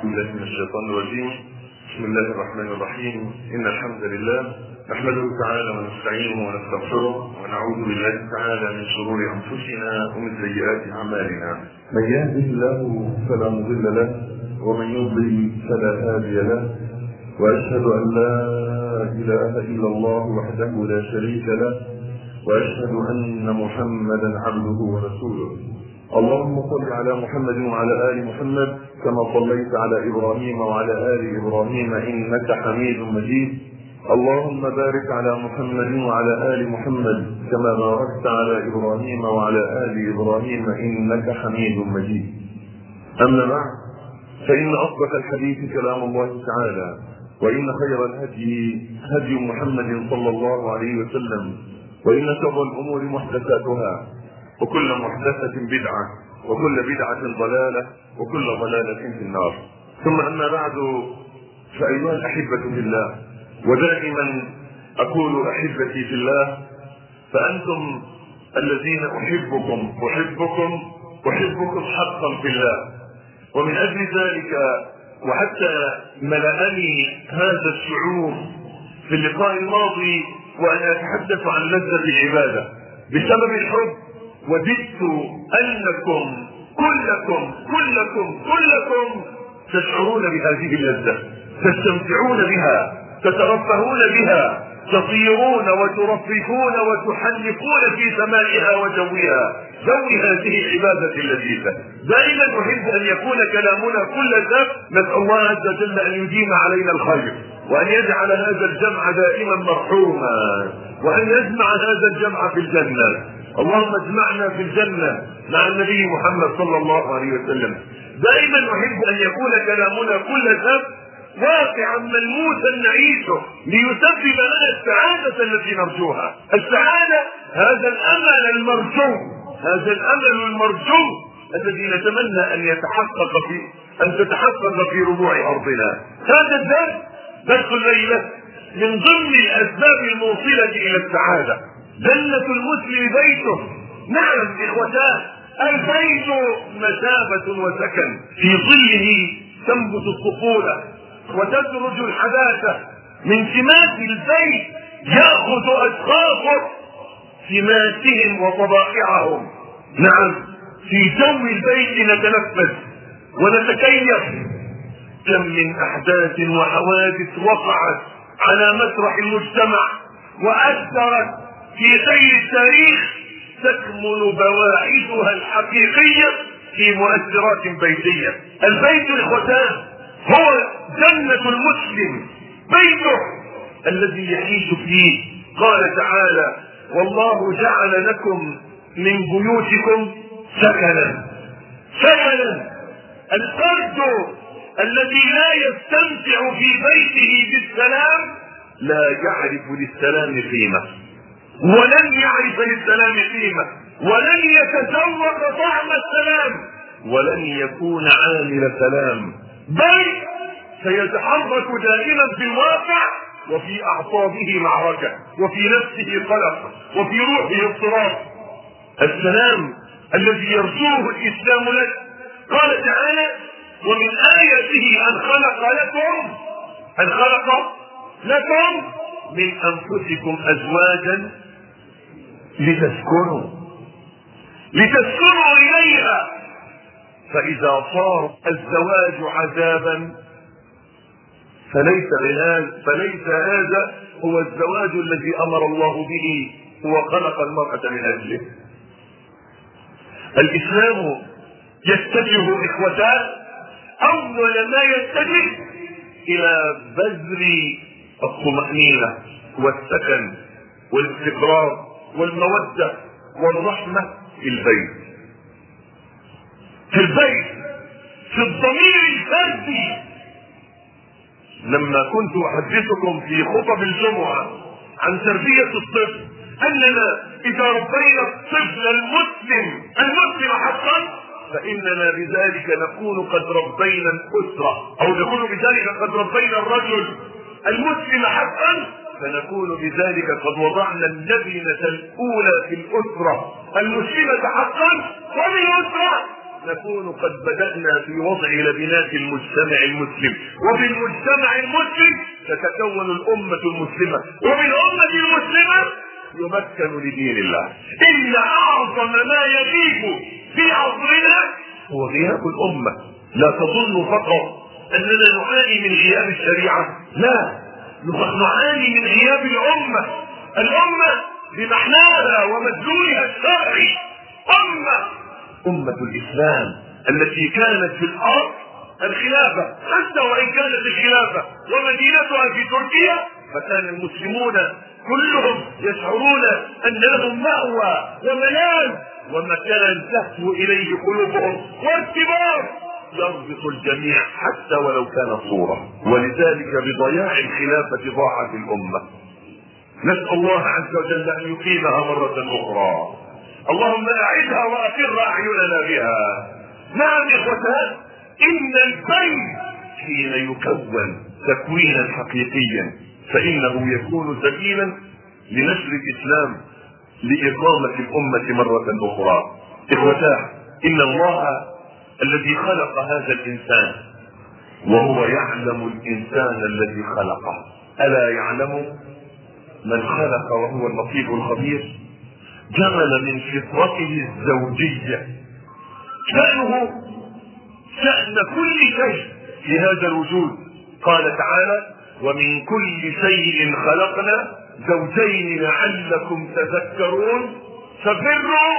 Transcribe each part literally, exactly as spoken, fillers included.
بالله من الشيطان الرجيم. بسم الله الرحمن الرحيم. إن الحمد لله نحمده تعالى ونستعينه ونستغفره ونعوذ بالله تعالى من شرور أنفسنا ومن سيئات أعمالنا. من يهده الله فلا مضل له ومن يضلل فلا هادي له، وأشهد أن لا إله إلا الله وحده لا شريك له، وأشهد أن محمدا عبده ورسوله. اللهم صل على محمد وعلى آل محمد كما صليت على إبراهيم وعلى آل إبراهيم إنك حميد مجيد. اللهم بارك على محمد وعلى آل محمد كما باركت على إبراهيم وعلى آل إبراهيم إنك حميد مجيد. أما بعد، فإن أصدق الحديث كلام الله تعالى، وإن خير الهدي هدي محمد صلى الله عليه وسلم، وإن شر الأمور محدثاتها، وكل محدثة بدعة، وكل بدعة ضلالة، وكل ضلالة في النار. ثم أما بعد، فأيها الأحبة في الله، ودائما أقول أحبتي في الله، فأنتم الذين أحبكم أحبكم أحبكم حقا في الله. ومن أجل ذلك وحتى ملأني هذا الشعور في اللقاء الماضي وأنا أتحدث عن لذة العبادة بسبب الحب، وددت أنكم كلكم كلكم كلكم تشعرون بهذه اللذة، تستمتعون بها، تترفهون بها، تطيرون وترفرفون وتحلقون في سمائها وجوها، جو هذه العبادة اللذيذة. دائما أحب أن يكون كلامنا كل ذات نسأل الله عز وجل أن يديم علينا الخير، وأن يجعل هذا الجمع دائما مرحوما، وأن يجمع هذا الجمع في الجنة. اللهم اجمعنا في الجنة مع النبي محمد صلى الله عليه وسلم. دائما أحب أن يكون كلامنا كل ذات واقعا ملموسا نعيشه ليسبب لنا السعادة التي نرجوها. السعادة هذا الأمل المرجو، هذا الأمل المرجو الذي نتمنى أن يتحقق في أن تتحقق في ربوع أرضنا. هذا الدرس درس الليلة من ضمن الأسباب الموصلة إلى السعادة. جنة المسلم بيته. نعم إخوتاه، البيت مثابة وسكن، في ظله تنبت الطفولة وتدرج الحداثة. من سمات البيت يأخذ أشخاصه سماتهم وطبائعهم. نعم، في جو البيت نتنفس ونتكيف. كم من أحداث وحوادث وقعت على مسرح المجتمع وأثرت في سير التاريخ، تكمن بواعثها الحقيقية في مؤثرات بيتية. البيت إخوتان هو جنة المسلم، بيته الذي يعيش فيه. قال تعالى: والله جعل لكم من بيوتكم سكنا. سكنا. الفرد الذي لا يستمتع في بيته بالسلام لا يعرف للسلام قيمة، ولن يعرف للسلام قيمة، ولن يتذوق طعم السلام، ولن يكون عامل سلام، بل سيتحرك دائما في الواقع، وفي أعصابه معركة، وفي نفسه قلق، وفي روحه اضطراب. السلام الذي يرجوه الإسلام لك. قال تعالى: ومن آياته أن خلق لكم أن خلق لكم من أنفسكم أزواجا لتسكنوا لتسكنوا إليها. فإذا صار الزواج عذابا فليس فليس هذا هو الزواج الذي أمر الله به وخلق المرأة من أجله. الإسلام يتجه إخوتان أول ما يتجه إلى بذل الطمأنينة والسكن والاستقرار والمودة والرحمة في البيت، في البيت، في الضمير الفردي. لما كنت أحدثكم في خطب الجمعة عن تربية الطفل أننا إذا ربينا الطفل المسلم المسلم حقا فإننا بذلك نكون قد ربينا الأسرة، أو نكون بذلك قد ربينا الرجل المسلم حقا، فنكون بذلك قد وضعنا اللبنة الأولى في الأسرة المسلمة حقا، وبالأسرة نكون قد بدأنا في وضع لبنات المجتمع المسلم، وبالمجتمع المسلم تتكون الأمة المسلمة، وبالأمة المسلمة يمكن لدين الله. إن أعظم ما يغيب في عصرنا هو غياب الأمة. لا تظن فقط أننا نعاني من غياب الشريعة، لا، نعاني من غياب الأمة. الأمة بمعناها ومدلولها الشرعي أمة أمة الإسلام التي كانت في الأرض الخلافة، حتى وإن كانت الخلافة ومدينتها في تركيا، فكان المسلمون كلهم يشعرون أن لهم مأوى وملاذ ومكان تهفو إليه قلوبهم وارتباط يربط الجميع حتى ولو كان صورة. ولذلك بضياع الخلافة ضاعت الأمة. نسأل الله عز وجل أن يقيمها مرة أخرى. اللهم أعدها وأقر أعيننا بها. نعم إخوتان، إن البيت حين يكون تكوينا حقيقيا فإنه يكون سبيلا لنشر الإسلام لإقامة الأمة مرة أخرى. إخوتان، إن الله الذي خلق هذا الإنسان وهو يعلم الإنسان الذي خلقه، ألا يعلم من خلق وهو اللطيف الخبير؟ جعل من فطرته الزوجية شأنه شأن كل شيء في هذا الوجود. قال تعالى: ومن كل شيء خلقنا زوجين لعلكم تذكرون ففروا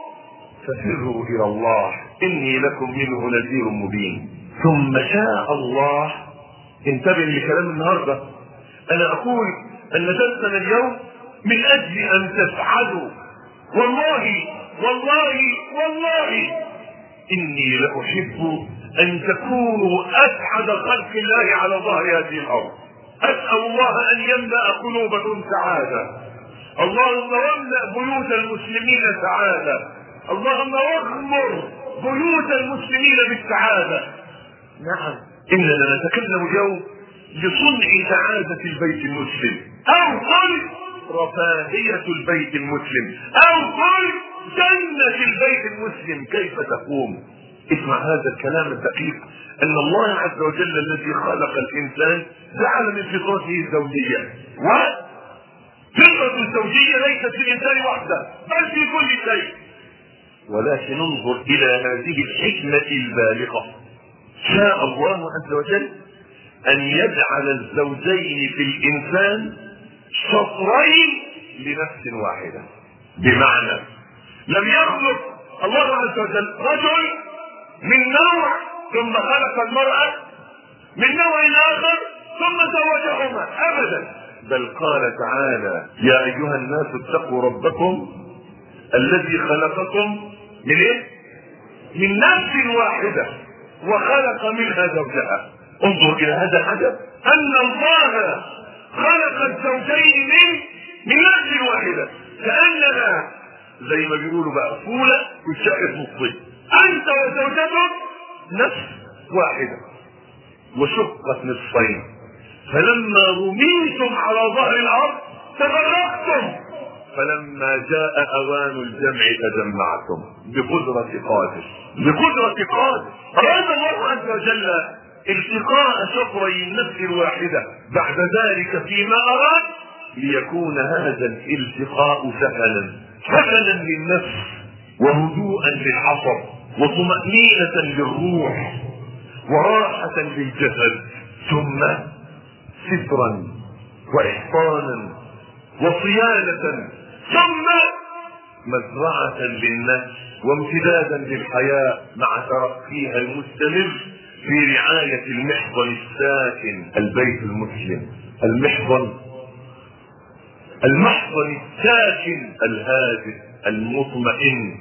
ففروا إلى الله إني لكم منه نذير مبين. ثم شاء الله، انتبه لكلام النهارده، أنا أقول أن درسنا اليوم من أجل أن تسعدوا. والله والله والله إني لأحب أن تكونوا أسعد خلق الله على ظهر هذه الأرض. أسأل الله أن يملأ قلوبكم سعادة. اللهم واملأ بيوت المسلمين سعادة. اللهم واغمر بيوت المسلمين بالسعادة. نعم، إننا نتكلم اليوم بصنع سعادة البيت المسلم، أو قل رفاهية البيت المسلم، أو قل جنة البيت المسلم كيف تقوم. اسمع هذا الكلام الدقيق، أن الله عز وجل الذي خلق الإنسان جعل من فطرته الزوجية، وفطرة الزوجية ليست في الإنسان وحده بل في كل شيء. ولكن انظر إلى هذه الحكمة البالغة. شاء الله عز وجل أن يجعل الزوجين في الإنسان شطرين لنفس واحدة. بمعنى لم يخلق الله عز وجل رجل من نوع ثم خلق المرأة من نوع آخر ثم زوجهما، أبدا، بل قال تعالى: يا أيها الناس اتقوا ربكم الذي خلقكم من إيه؟ من نفس واحدة وخلق منها زوجها. انظر إلى هذا العجب، أن الله خلق الزوجين من من نفس واحدة، كأننا زي ما بيقولوا بقى فولة وشقت نصين، أنت وزوجتك نفس واحدة وشقت نصفين، فلما رميتم على ظهر الأرض تفرقتم، فلما جاء أوان الجمع تجمعتم بقدرة قادر بقدرة قادر. أراد الله عز وجل التقاء شطري النفس الواحدة بعد ذلك فيما أراد ليكون هذا الالتقاء سكنا سكنا للنفس وهدوءا للعصب وطمأنينة للروح وراحة للجسد، ثم سترا وإحصانا وصيانة، ثم مزرعة للنفس وامتدادا للحياة مع ترقيها المستمر في رعاية المحضن الساكن البيت المسلم. المحضن المحضن الساكن الهادئ المطمئن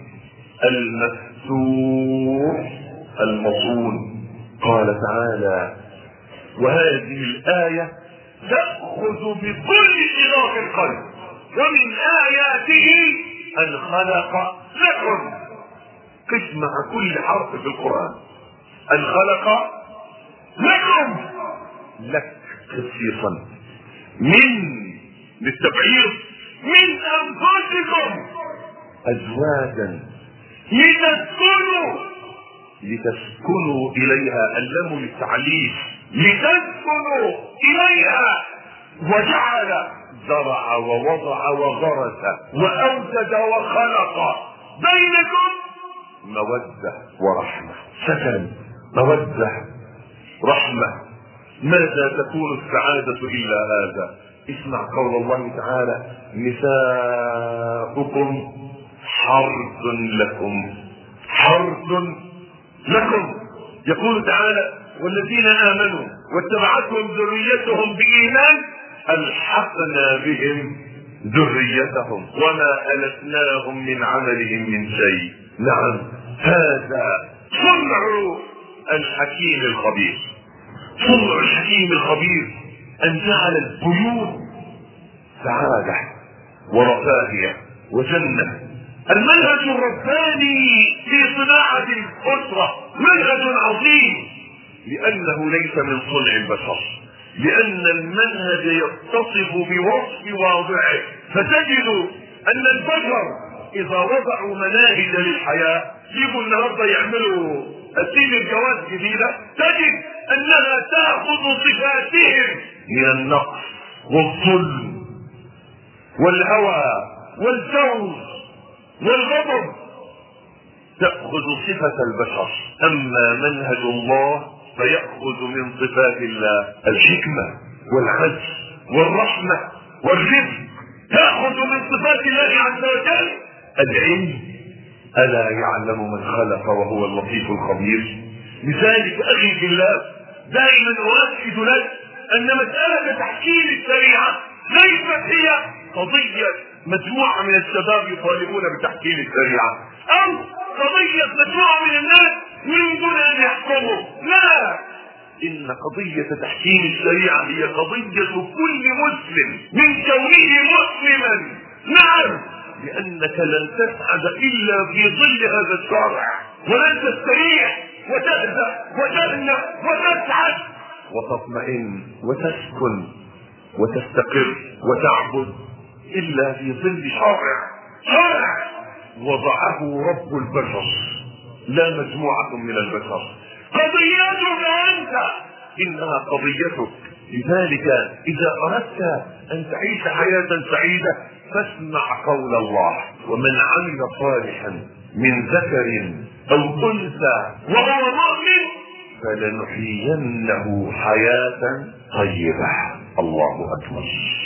المفتوح المصون. قال تعالى: وهذه الآية تأخذ بكل شراك القلب ومن آياته أن خلق لكم. قس مع كل حرف في القرآن، أن خلق لكم، لك خصيصا، من للتبعيض، من أنفسكم أزواجا لتسكنوا لتسكنوا اليها، اللام للتعليل، لتسكنوا اليها، وجعل زرع ووضع وغرس واوجد وخلق بينكم مودة ورحمة. سكن، مودة، رحمة. ماذا تكون السعادة إلا هذا؟ اسمع قول الله تعالى: نساؤكم حرث لكم، حرث لكم. يقول تعالى: والذين آمنوا واتبعتهم ذريتهم بإيمان ألحقنا بهم ذريتهم وما ألتناهم من عملهم من شيء. نعم، هذا صنع الحكيم الخبير، صنع الحكيم الخبير أن جعل البيوت سعادة ورفاهية وجنة. المنهج الرباني في صناعة الأسرة منهج عظيم، لأنه ليس من صنع البشر، لأن المنهج يتصف بوصف واضعه. فتجد أن البشر إذا وضعوا مناهج للحياة، يجوا النهارده يعملوا الدين الجواز جديدة، تجد أنها تأخذ صفاتهم من النقص والظلم والهوى والجور والغضب، تأخذ صفة البشر. أما منهج الله فيأخذ من صفات الله الحكمة والعدل والرحمة والرزق، تأخذ من صفات الله عز وجل العلم. ألا يعلم من خلق وهو اللطيف الخبير؟ لذلك أخي في الله دائما أؤكد لك أن مسألة تحكيم الشريعة ليست هي قضية مجموعة من الشباب يطالبون بتحكيم الشريعة، أو قضية مجموعة من الناس يريدون أن يحكموا. لا، إن قضية تحكيم الشريعة هي قضية كل مسلم من كونه مسلما. نعم، لأنك لن تسعد إلا في ظل هذا الشرع، ولن تستريح وتهدأ وتهنأ وتسعد وتطمئن وتسكن وتستقر وتعبد إلا في ظل شرع، شرع وضعه رب البشر لا مجموعة من البشر. قضيتك أنت، إنها قضيتك. لذلك إذا أردت أن تعيش حياة سعيدة فاسمع قول الله: ومن عمل صالحا من ذكر أو أنثى وهو مؤمن فلنحيينه حياة طيبة. الله أكبر.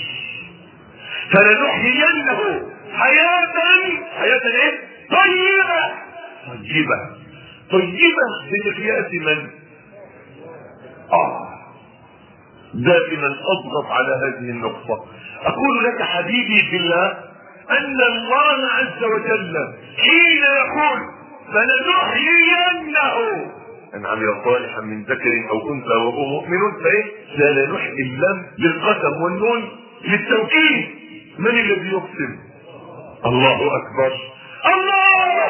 فلنحيينه حياة حياة ايه؟ طيبة. طيبة طيبة بمقياس من؟ آه دائما أضغط على هذه النقطة. أقول لك حبيبي في الله أن الله عز وجل حين يقول فلنحيينه أن عمل صالحا من ذكر أو أنثى وهو مؤمن، فإيه؟ فلنحيي اللام للقسم والنون للتوكيد. من الذي يقسم؟ الله أكبر. الله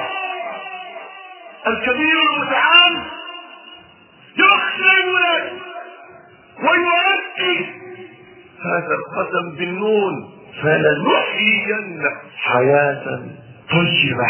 الكبير المتعال يقسم لك ويؤكد هذا القسم بالنون: فلنحيين حياة طيبة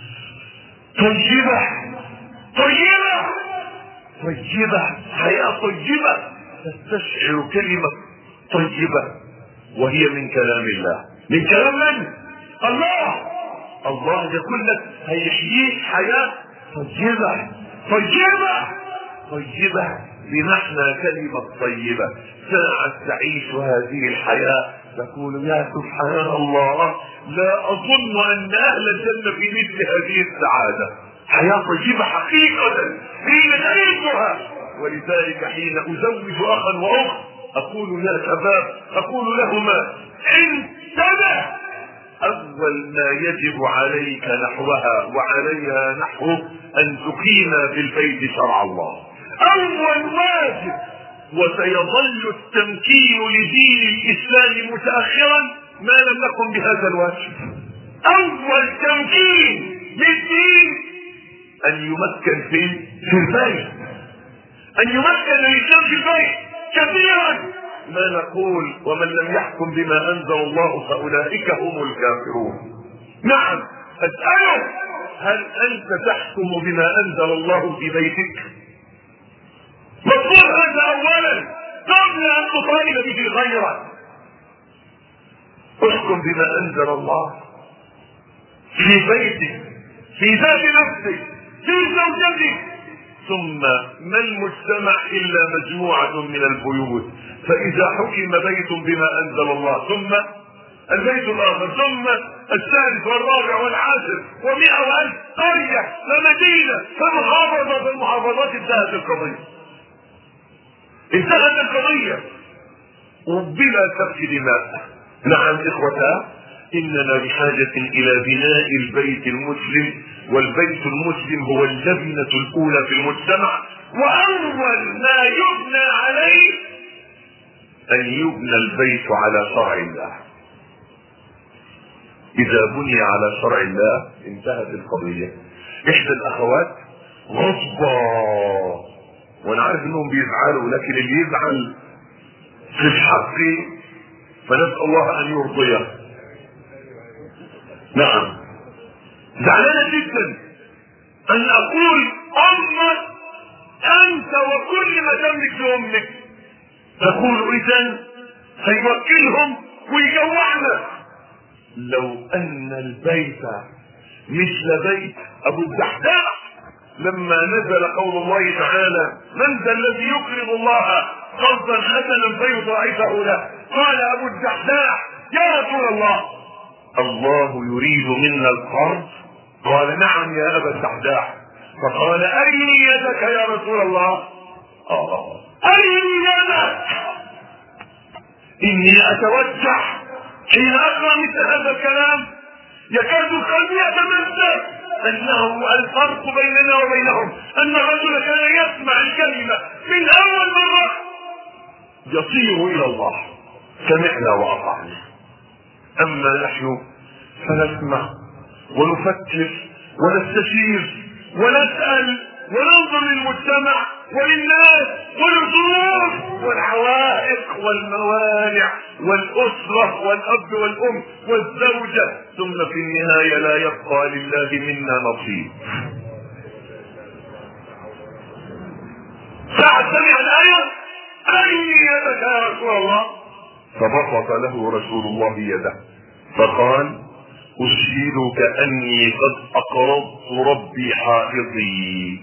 طيبة طيبة طيبة حياة طيبة. تستشعر كلمة طيبة وهي من كلام الله. من كلام من؟ الله. الله يقول لك هيحييك حياة طيبة طيبة طيبة بمعنى كلمة طيبة. ساعة تعيش هذه الحياة تقول: يا سبحان الله، لا أظن أن أهل الجنة في مثل هذه السعادة. حياة طيبة حقيقة حين تعيشها. ولذلك حين أزوج أخا وأخت أقول يا شباب، أقول لهما: انتبه، أول ما يجب عليك نحوها وعليها نحوه أن تقيم في البيت شرع الله. أول واجب. وسيظل التمكين لدين الإسلام متأخرا ما لم نقم بهذا الواجب. أول تمكين للدين أن يمكن في في البيت، أن يمكن الإسلام في البيت. كثيرا ما نقول: ومن لم يحكم بما أنزل الله فأولئك هم الكافرون. نعم، أسألك هل انت تحكم بما انزل الله في بيتك؟ مطلوب هذا اولا قبل ان تطالب به غيرك. احكم بما انزل الله في بيتك، في ذات نفسك، في زوجتك. ثم ما المجتمع الا مجموعة من البيوت، فاذا حكم بيت بما انزل الله ثم البيت الاخر ثم الثالث والرابع والعاشر ومئة والف قرية ومدينة فمحافظة في المحافظات انتهت القضية. انتهت القضية وبلا سفك دماء. نعم اخوتا، اننا بحاجة الى بناء البيت المسلم، والبيت المسلم هو اللبنة الاولى في المجتمع، واول ما يبنى عليه ان يبنى البيت على شرع الله. اذا بني على شرع الله انتهت القضية. احدى الاخوات غضبة، وانا عارف انهم بيزعلوا، لكن اللي يزعل في الحق فنسأل الله ان يرضيه. نعم زعلانة جدا ان اقول امك انت وكل ما تملك لامك، تقول اذا هيوكلهم ويجوعنا. لو ان البيت مثل بيت ابو الدحداح لما نزل قول الله تعالى من ذا الذي يقرض الله قرضا حسنا فيضاعفه له، قال ابو الدحداح يا رسول الله الله يريد منا القرض؟ قال نعم يا ابا الدحداح. فقال ارني يدك يا رسول الله. آه. ارني يدك. اني اتوجع حين اقرا مثل هذا الكلام، يكاد قلبي يتمزق. انه الفرق بيننا وبينهم ان الرجل كان يسمع الكلمه من اول مره يصير الى الله سمعنا واطعنا. اما نحن فنسمع ونفكر ونستشير ونسال وننظر للمجتمع وللناس وللظروف والعوائق والموانع والاسره والاب والام والزوجه، ثم في النهايه لا يبقى لله منا نصيب. ساعة سمع الايه ارني يدك يا رسول الله، فبسط له رسول الله يده فقال اشهدك اني قد اقرضت ربي حائطي.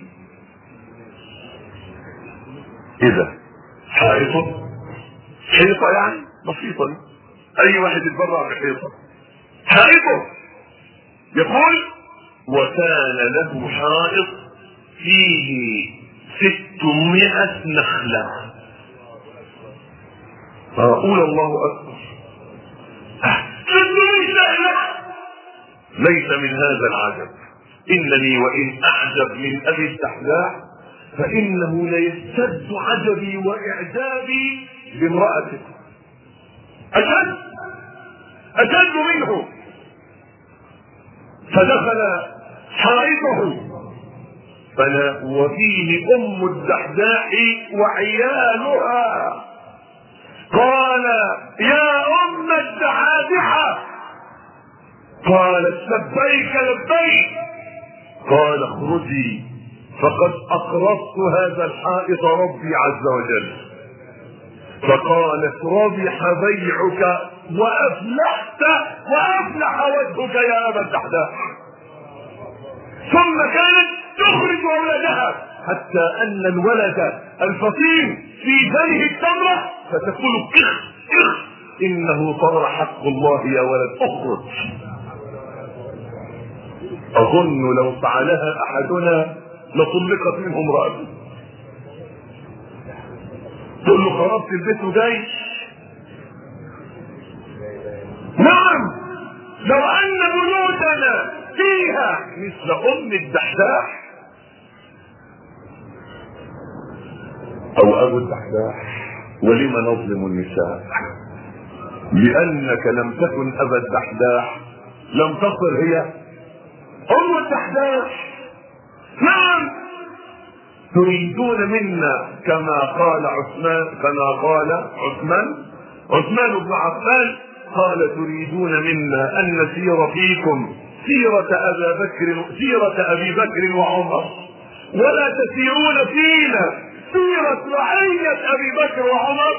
اذا حائطه حيطه يعني بسيطه، اي واحد يتبرع بحيطه حائطه. يقول وكان له حائط فيه ستمائة نخله. فأقول الله اكبر، ستمائة نخله. ليس من هذا العجب، انني وان اعجب من ابي الدحداح فانه ليستد عجبي واعجابي بامرأته اشد اشد منه. فدخل حائطه فلا وفيه ام الدحداح وعيالها. قال يا ام الدحادحه. قالت لبيك لبيك. قال اخرجي فقد اقرضت هذا الحائط ربي عز وجل. فقالت ربح بيعك وافلحت وافلح وجهك يا ابا الدحداح. ثم كانت تخرج اولادها حتى ان الولد الفطيم في فمه التمره فتقول اخ اخ انه صار حق الله يا ولد اخرج. اظن لو فعلها احدنا لطلقت منه امرأته. تقول له خربت البيت وجاي. نعم لو ان بيوتنا فيها مثل ام الدحداح او ابو الدحداح. ولم نظلم النساء؟ لانك لم تكن ابا الدحداح لم تصل هي ام الدحداح. نعم تريدون منا كما قال عثمان كما قال عثمان عثمان بن عفان قال تريدون منا ان نسير فيكم سيرة أبا بكر سيرة أبي بكر وعمر، ولا تسيرون فينا سيرة رعية أبي بكر وعمر؟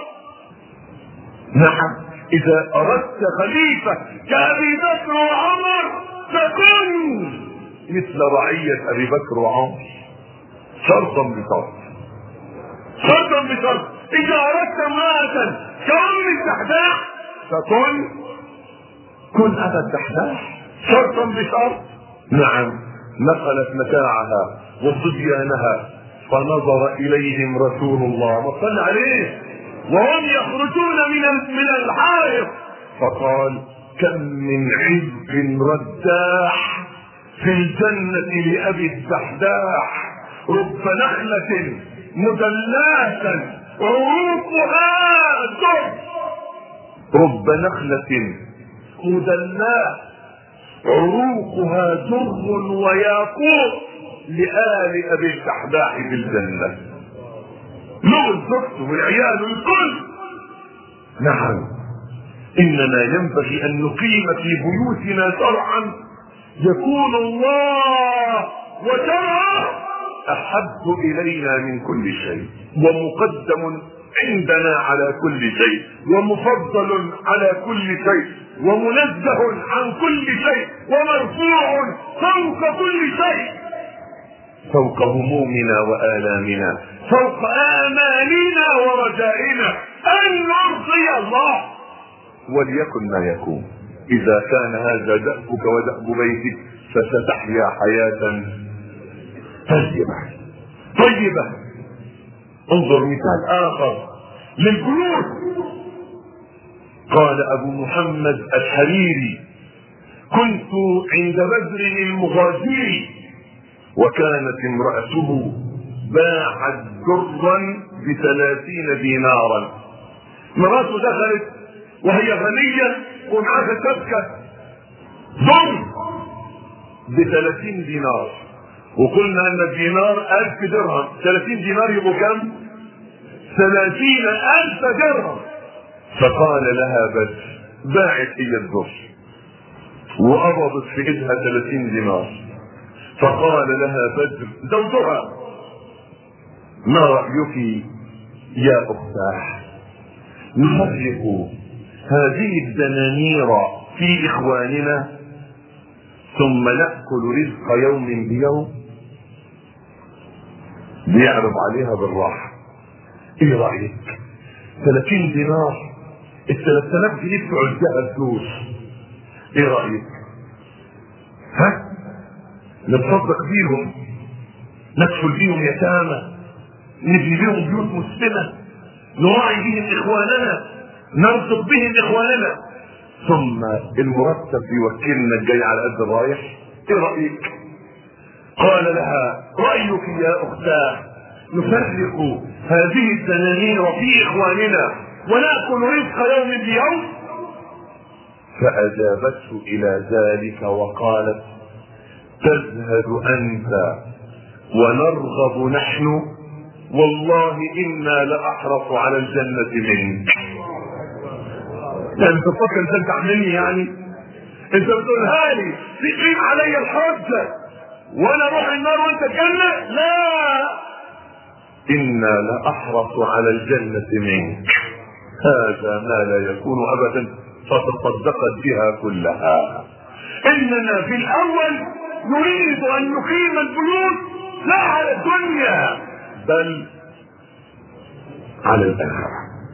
نعم، إذا أردت خليفة كأبي بكر وعمر فكن مثل رعية أبي بكر وعمر، شرطا بشرط، شرطا بشرط. إذا أردت امرأة كأم الدحداح فكن كن أبا الدحداح، شرطا بشرط. نعم، نقلت متاعها وصبيانها فنظر إليهم رسول الله وصلى عليه وهم يخرجون من من الحائط فقال: كم من عز رداح في الجنة لأبي الدحداح، رب نخلة مدلاة عروقها در، رب نخلة مدلاة عروقها در وياقوت لآل أبي الدحداح في الجنة، له الزوج والعيال والكل. نعم، إننا ينبغي أن نقيم في بيوتنا شرعا يكون الله وشرعه أحب إلينا من كل شيء، ومقدم عندنا على كل شيء، ومفضل على كل شيء، ومنزه عن كل شيء، ومرفوع فوق كل شيء، فوق همومنا وآلامنا، فوق آمالنا ورجائنا أن نرضي الله. وليكن ما يكون، إذا كان هذا دأبك ودأب بيتك فستحيا حياة طيبة طيبة. انظر مثال آخر للبيوت. قال أبو محمد الحريري: كنت عند بدر المغازي وكانت امرأته باعت درا بثلاثين دينارا. مراته دخلت وهي غنية ومعاها شبكة در بثلاثين دينار، وقلنا ان الدينار الف درهم، ثلاثين دينار يبقوا كم؟ ثلاثين الف درهم. فقال لها: بس باعت هي الدر وقبضت في ايدها ثلاثين دينار. فقال لها بدر زوجها: ما رأيك يا أختاه نفرق هذه الدنانير في إخواننا ثم نأكل رزق يوم بيوم؟ بيعرض عليها بالراحة. ايه رأيك؟ ثلاثين دينار، الثلاث آلاف جنيه بتوع الذهب فلوس، ايه رأيك؟ ها؟ نتصدق بيهم، ندخل بيهم يتامى، نبني بيهم بيوت مسلمة، نراعي بهم إخواننا، نرزق بهم إخواننا، ثم المرتب يوكلنا الجاي على قد الرايح. ايه رأيك؟ قال لها: رأيك يا أختاه نفرق هذه الدنانير في إخواننا ونأكل رزق يوم بيوم؟ فأجابته إلى ذلك وقالت: تزهد أنت ونرغب نحن، والله إنا لأحرص على الجنة منك. يعني انت تفكر انت تعملني؟ يعني انت بتقولها لي تقيم علي الحجة وانا اروح النار وانت الجنة؟ لا، إنا لأحرص على الجنة منك، هذا ما لا يكون أبدا، فتصدقت بها كلها. إننا في الأول نريد أن نقيم البيوت لا على الدنيا بل على الآخرة.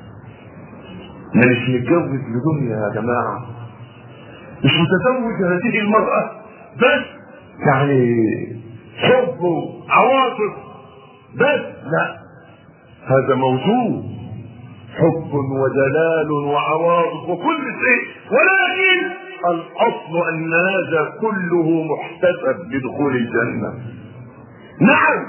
مش متجوز لدنيا يا جماعة، مش متزوج هذه المرأة بس يعني حب وعواطف بس، لا، هذا موجود، حب وجلال وعواطف وكل شيء، ولكن الأصل أن هذا كله محتسب لدخول الجنة. نعم،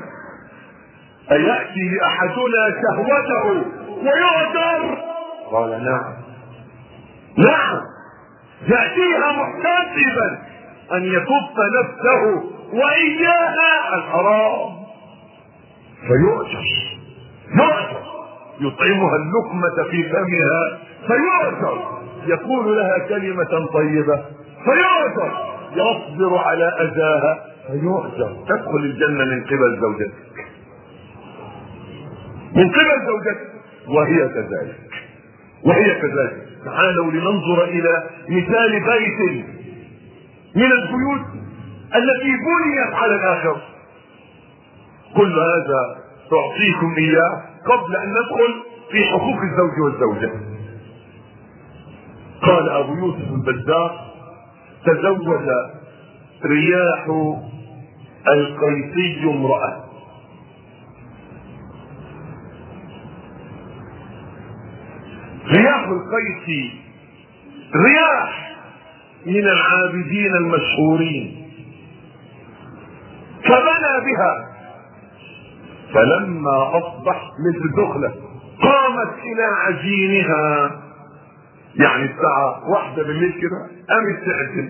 أيأتي أحدنا شهوته ويعذر؟ قال: نعم. نعم، يأتيها محتسبا أن يكف نفسه وإياها الحرام فيؤجر، يؤجر، يطعمها اللقمة في فمها فيؤجر، يقول لها كلمة طيبة فيؤجر، يصبر على أذاها فيؤجر. تدخل الجنة من قبل زوجتك، من قبل زوجتك، وهي كذلك وهي كذلك. تعالوا لننظر إلى مثال بيت من البيوت التي بنيت على الآخرة. كل هذا تعطيكم إياه قبل أن ندخل في حقوق الزوج والزوجة. قال أبو يوسف البزار: تزوج رياح القيسي امرأة. رياح القيسي رياح من العابدين المشهورين، فبنى بها، فلما أصبح مثل دخلة قامت إلى عجينها، يعني الساعة واحدة بالليل كده قامت تعجن،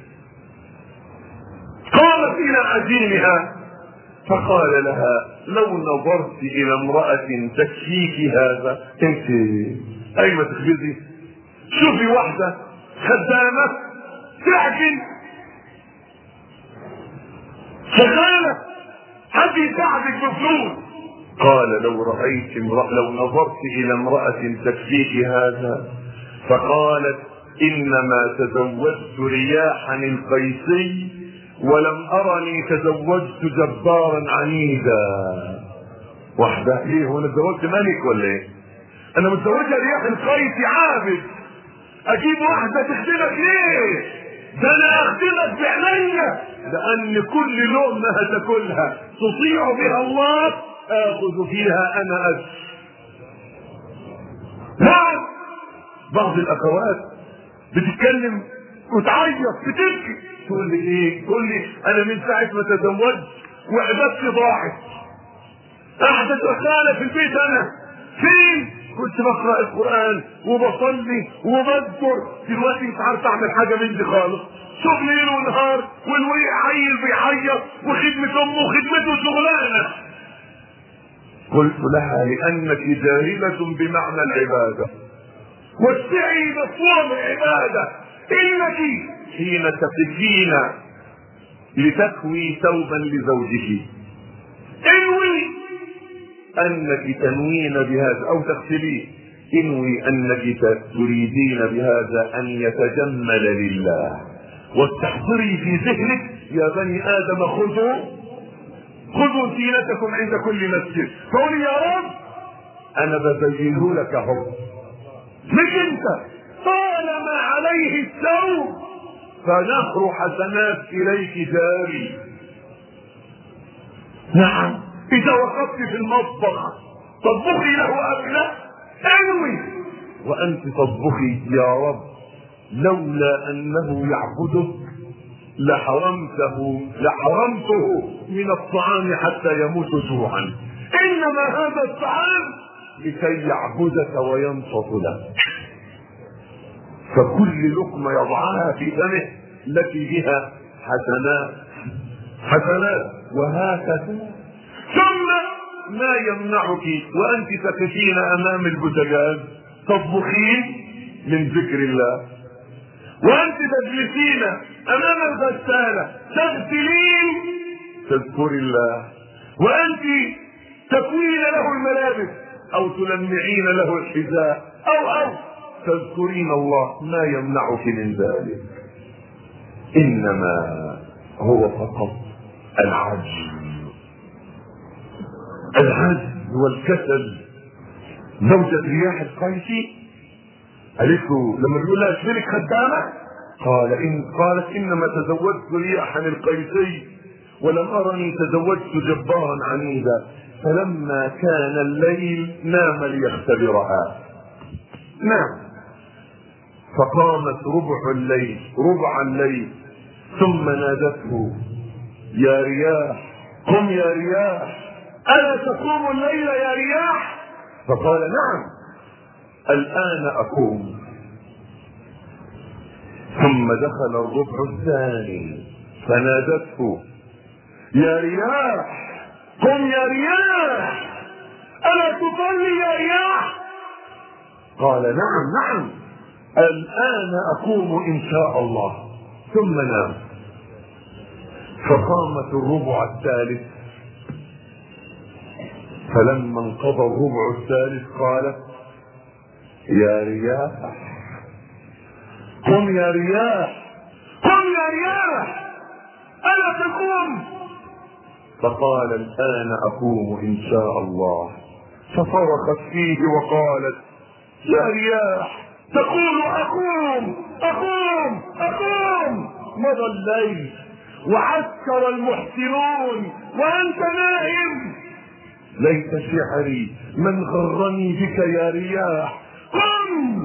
قامت إلى عجينها، فقال لها: لو نظرت إلى امرأة تكفيك هذا، انت أيوة تخبزي، شوفي واحدة خدامة تعجن شغالة حد يساعدك بفلوس. قال: لو رأيت امرأة، لو نظرت إلى امرأة تكفيك هذا. فقالت: إنما تزوجت رياحا القيسي ولم أرني تزوجت جبارا عنيدا. واحدة ليه؟ هو انا اتزوجت ملك ولا ايه؟ انا متزوجة رياح القيسي عابد، اجيب واحدة تخدمك ليه؟ ده انا اخدمك بعينيا، لان كل لقمة هتاكلها تطيع بها الله اخذ فيها انا اجر. نعم، بعض الاخوات بتتكلم وتعيط بتبكي، تقول لي ايه؟ تقول لي انا من ساعة ما تزوجت وعبادتي ضاعت، قاعدة شغالة في البيت، انا فين؟ كنت بقرأ القرآن وبصلي وبذكر، دلوقتي مش عارف اعمل حاجة من دي خالص، شغل ليل ونهار، والولي عيل بيعيط، وخدمة امه وخدمته شغلانة. قلت لها: لانك جاهلة بمعنى العبادة، واسعي مفهوم العبادة. انك حين تفكين لتكوي ثوبا لزوجك، انوي انك تنوين بهذا، او تغسليه، انوي انك تريدين بهذا ان يتجمل لله، واستحضري في ذهنك: يا بني ادم خذوا خذوا زينتكم عند كل مسجد. فقولي: يا رب انا بزينه لك اهو، مش انت، طالما عليه الثوب فنهر حسنات اليك جاري. نعم، اذا وقفت في المطبخ تطبخي له اكله، انوي وانت تطبخي: يا رب لولا انه يعبدك لحرمته لحرمته من الطعام حتى يموت جوعا، انما هذا الطعام لكي يعبدك وينصت لك. فكل لقمة يضعها في فمه التي بها حسنات حسنات وهكذا. ثم ما يمنعك وانت تقفين امام البوتاجاز تطبخين من ذكر الله، وانت تجلسين امام الغسالة تغسلين تذكر الله، وانت تكوين له الملابس او تلمعين له الحذاء او او تذكرين الله. ما يمنعك من ذلك؟ انما هو فقط العجز العجز والكسل. زوجة رياح القيسي قالت له لما بيقول لها: اشترك خدامة؟ قال إن قالت: انما تزوجت رياحا القيسي ولم ارني تزوجت جبارا عنيدا. فلما كان الليل نام ليختبرها، نام، فقامت ربع الليل ربع الليل ثم نادته: يا رياح قم يا رياح، ألا تقوم الليل يا رياح؟ فقال: نعم الآن أقوم. ثم دخل الربع الثاني فنادته: يا رياح قم يا رياح، ألا تصلي يا رياح؟ قال: نعم نعم الآن أقوم إن شاء الله. ثم نام. فقامت الربع الثالث، فلما انقضى الربع الثالث قالت: يا رياح قم، يا رياح قم، يا رياح ألا تقوم؟ فقال: الآن أقوم إن شاء الله. فصرخت فيه وقالت: يا رياح تقول أقوم أقوم أقوم. مضى الليل وعسكر المحسنون وأنت نائم. ليت شعري من غرني بك يا رياح، قم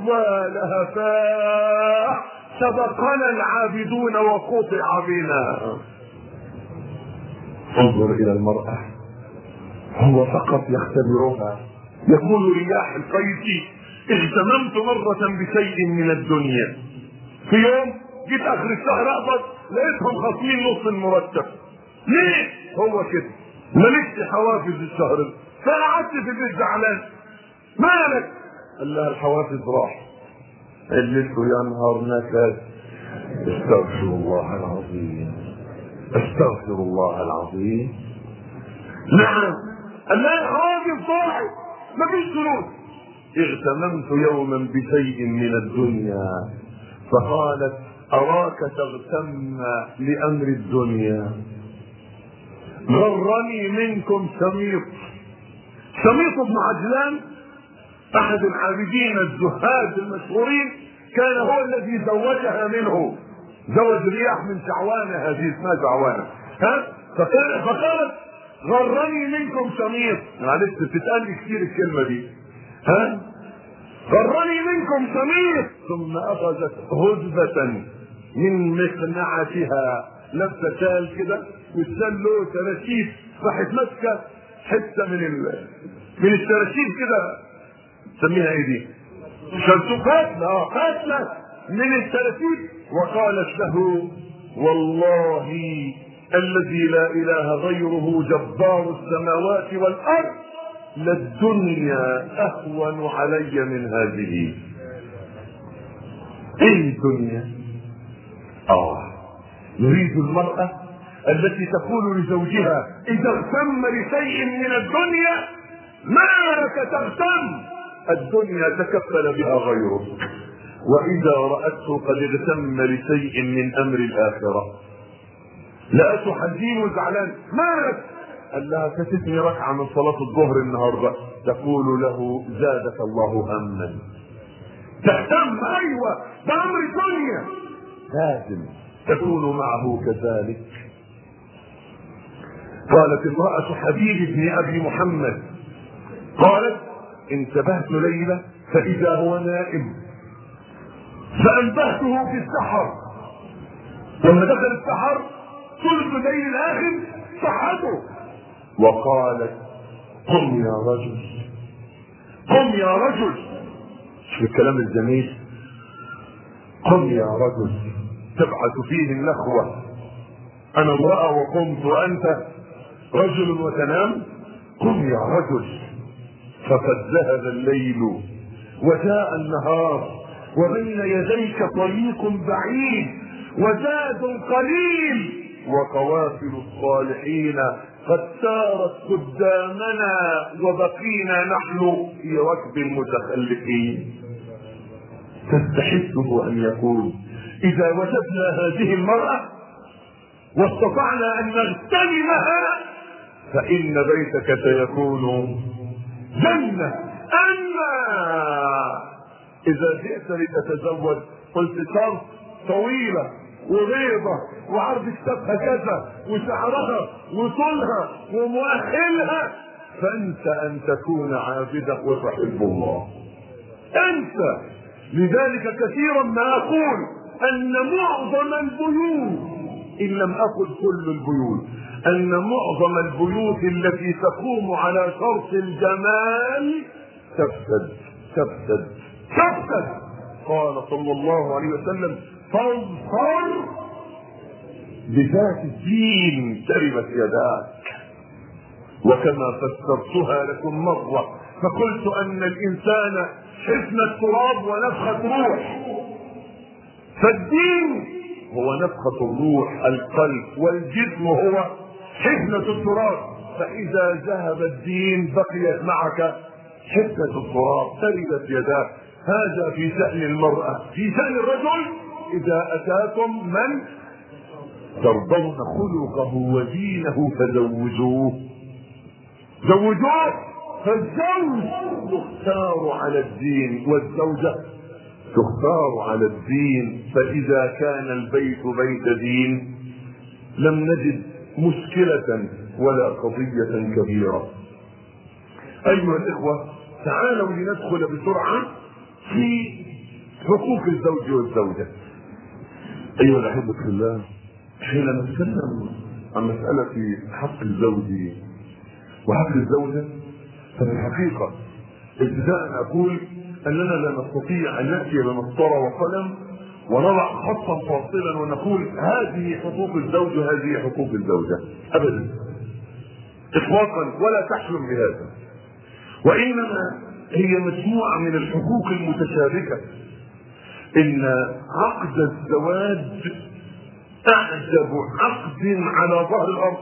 ولهفاه سبقنا العابدون وقطع بنا. انظر إلى المرأة، هو فقط يختبرها. يقول رياح القيس: اغتممت مرة بشيء من الدنيا، في يوم جيت اخر الشهر اقبض لقيتهم خاصمين نص المرتب. ليه؟ هو كده مالكش حوافز الشهر ده، فقعدت في البيت زعلان. مالك؟ قال لها: الحوافز راح. قلت له: يا نهار نكد. استغفر الله العظيم، استغفر الله العظيم. نعم، قال لها: الحوافز ضاعت، مفيش فلوس. اغتممت يوما بشيء من الدنيا. فقالت: أراك تغتم لأمر الدنيا. غرني منكم شميط. شميط بن عجلان أحد العابدين الزهاد المشهورين، كان هو الذي زوجها منه، زوج رياح من شعوانة، هذه اسمها شعوانة. ها؟ فقالت: غرني منكم شميط. معلش بتتقال لي كتير الكلمة دي. ها؟ غرني منكم شميط. ثم أخذت هزبة من مقنعتها، لابسه شال كده والشال له تراشيف، راحت ماسكه حته من ال... من التراشيف كده، سميها ايه دي؟ شرشوفات. اه قاتله من التراشيف. وقالت له: والله الذي لا اله غيره جبار السماوات والارض، للدنيا اهون علي من هذه. ايه الدنيا؟ اه نريد المرأة التي تقول لزوجها اذا اغتم لشيء من الدنيا: ما لك تغتم، الدنيا تكفل بها غيرك. واذا رأته قد اغتم لشيء من امر الاخرة، لقته حزين وزعلان: مالك؟ قال لها: فاتتني ركعة من صلاة الظهر النهارده. تقول له: زادك الله هما. تهتم؟ ايوه، بامر الدنيا لازم تكون معه كذلك. قالت امرأة حبيب بن ابي محمد، قالت: انتبهت ليلة فاذا هو نائم، فانبهته في السحر. لما دخل السحر ثلث الليل الاخر صحته، وقالت: قم يا رجل، قم يا رجل. شو الكلام الجميل؟ قم يا رجل، تبعث فيه النخوة. انا امرأة وقمت وانت رجل وتنام. قم يا رجل. فقد ذهب الليل وجاء النهار، وبين يديك طريق بعيد وزاد قليل، وقوافل الصالحين قد سارت قدامنا، وبقينا نحن في ركب المتخلفين. تستحسه ان يقول: اذا وجدنا هذه المرأة واستطعنا ان نغتنمها فان بيتك سيكون جنة. اما اذا جئت لتتزوج قلت شرط طويلة وبيضة وعرض الشبهة كذا وشعرها وطولها ومؤهلها، فانت ان تكون عابدة وتحب الله. انت لذلك كثيرا ما اقول ان معظم البيوت، ان لم اقل كل البيوت، ان معظم البيوت التي تقوم على شرط الجمال تفسد تفسد تفسد. قال صلى الله عليه وسلم: فاظفر بذات الدين تربت يداك. وكما فسرتها لكم مرة فقلت ان الانسان حسن التراب ونفخة روح، فالدين هو نفخة الروح، القلب والجسم هو حفنة التراب. فإذا ذهب الدين بقيت معك حفنة التراب، تربت يداك. هذا في شأن المرأة. في شأن الرجل إذا أتاكم من ترضون خلقه ودينه فزوجوه. زوجوه. فالزوج يختار على الدين والزوجة تختار على الدين. فإذا كان البيت بيت دين لم نجد مشكلة ولا قضية كبيرة. أيها الإخوة، تعالوا لندخل بسرعة في حقوق الزوج والزوجة. أيها الأحبة في الله، حين نتكلم عن مسألة حق الزوج وحق الزوجة ففي الحقيقة ابتداء أقول أننا لا نستطيع أن نأتي بمسطرة وقلم ونضع خطا فاصلا ونقول هذه حقوق الزوج وهذه حقوق الزوجة أبدا إطلاقا، ولا تحلم بهذا. وإنما هي مجموعة من الحقوق المتشابكة. إن عقد الزواج أعجب عقد على ظهر الأرض،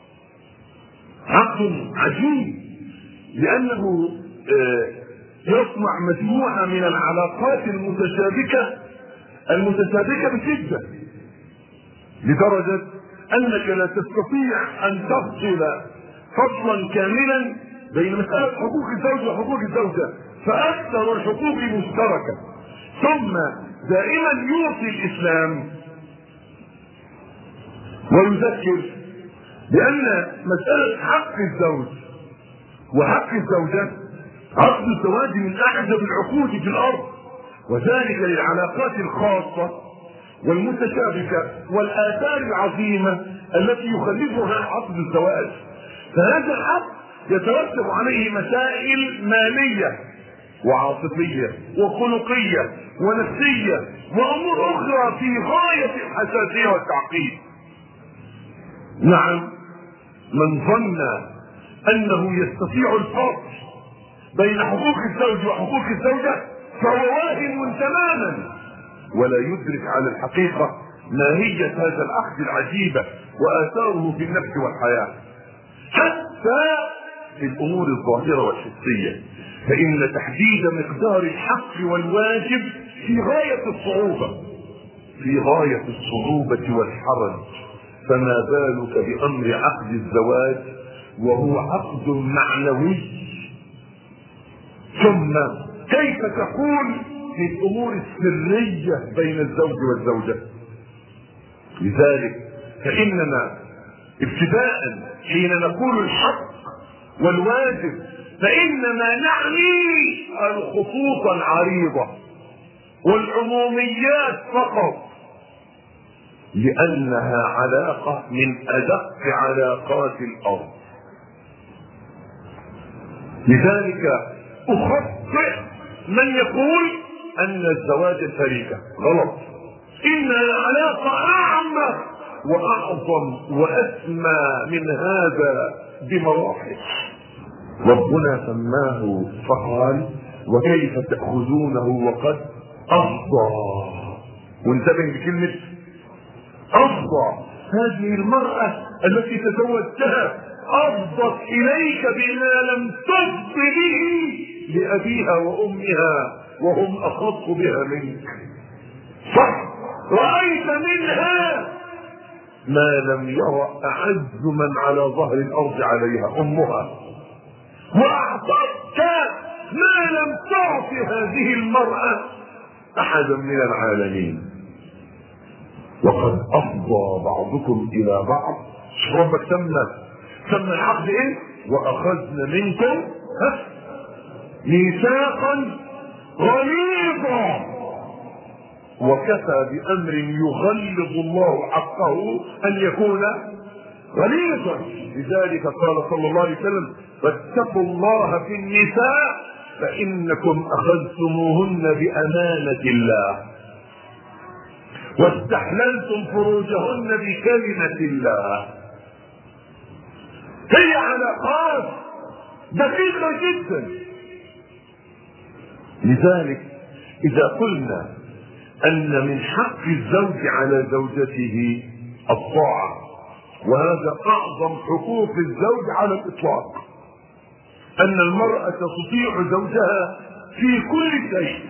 عقد عجيب، لأنه يصنع مجموعة من العلاقات المتشابكة المتشابكة بشدة، لدرجة أنك لا تستطيع أن تفصل فصلا كاملا بين مسألة حقوق الزوج وحقوق الزوجة، فأكثر الحقوق مشتركة. ثم دائما يوصي الإسلام ويذكر بأن مسألة حق الزوج وحق الزوجة، عقد الزواج من أعجب العقود في الأرض، وذلك للعلاقات الخاصة والمتشابكة والآثار العظيمة التي يخلفها عقد الزواج. فهذا العقد يترتب عليه مسائل مالية وعاطفية وخلقية ونفسية وأمور أخرى في غاية الحساسية والتعقيد. نعم، من ظن أنه يستطيع الفرق بين حقوق الزوج وحقوق الزوجة فهو واهم تماما، ولا يدرك على الحقيقة ماهية هذا العقد العجيبة وآثاره في النفس والحياة، حتى في الأمور الظاهرة والحسية. فإن تحديد مقدار الحق والواجب في غاية الصعوبة في غاية الصعوبة والحرج، فما بالك بأمر عقد الزواج وهو عقد معنوي. ثم كيف تقول في الأمور السرية بين الزوج والزوجة؟ لذلك فإننا ابتداء حين نقول الحق والواجب فإنما نعني الخطوط العريضة والعموميات فقط، لأنها علاقة من أدق علاقات الأرض. لذلك أخطئ من يقول أن الزواج شريكة، غلط. إنها علاقة أعمق وأعظم وأسمى من هذا بمراحل. ربنا سماه فقال وكيف تأخذونه وقد أفضى. وانتبه بكلمة أفضى. هذه المرأة التي تزوجتها أفضت إليك بما لم تفض به لأبيها وأمها وهم أخص بها منك. صح، رأيت منها ما لم يرى أعز من على ظهر الأرض عليها، أمها، وأعطتك ما لم تعط هذه المرأة أحدا من العالمين. وقد أفضى بعضكم إلى بعض. ربك سمى سمى العقد إيه؟ وأخذنا منكم ميثاقا غليظا. وكفى بأمر يغلظ الله حقه أن يكون غليظا. لذلك قال صلى الله عليه وسلم فاتقوا الله في النساء فإنكم أخذتموهن بأمانة الله واستحللتم فروجهن بكلمة الله. هي علاقات دقيقة جدا. لذلك إذا قلنا أن من حق الزوج على زوجته الطاعة، وهذا أعظم حقوق الزوج على الإطلاق، أن المرأة تطيع زوجها في كل شيء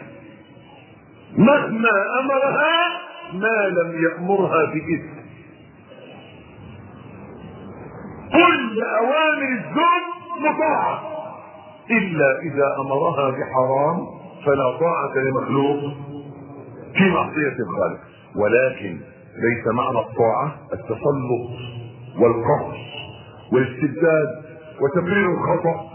مهما أمرها ما لم يأمرها بإثم. كل أوامر الزوج مطاعة إلا إذا أمرها بحرام فلا طاعة لمخلوق في معصية الخالق. ولكن ليس معنى الطاعة التسلط والقهر والاستبداد وتبرير الخطأ،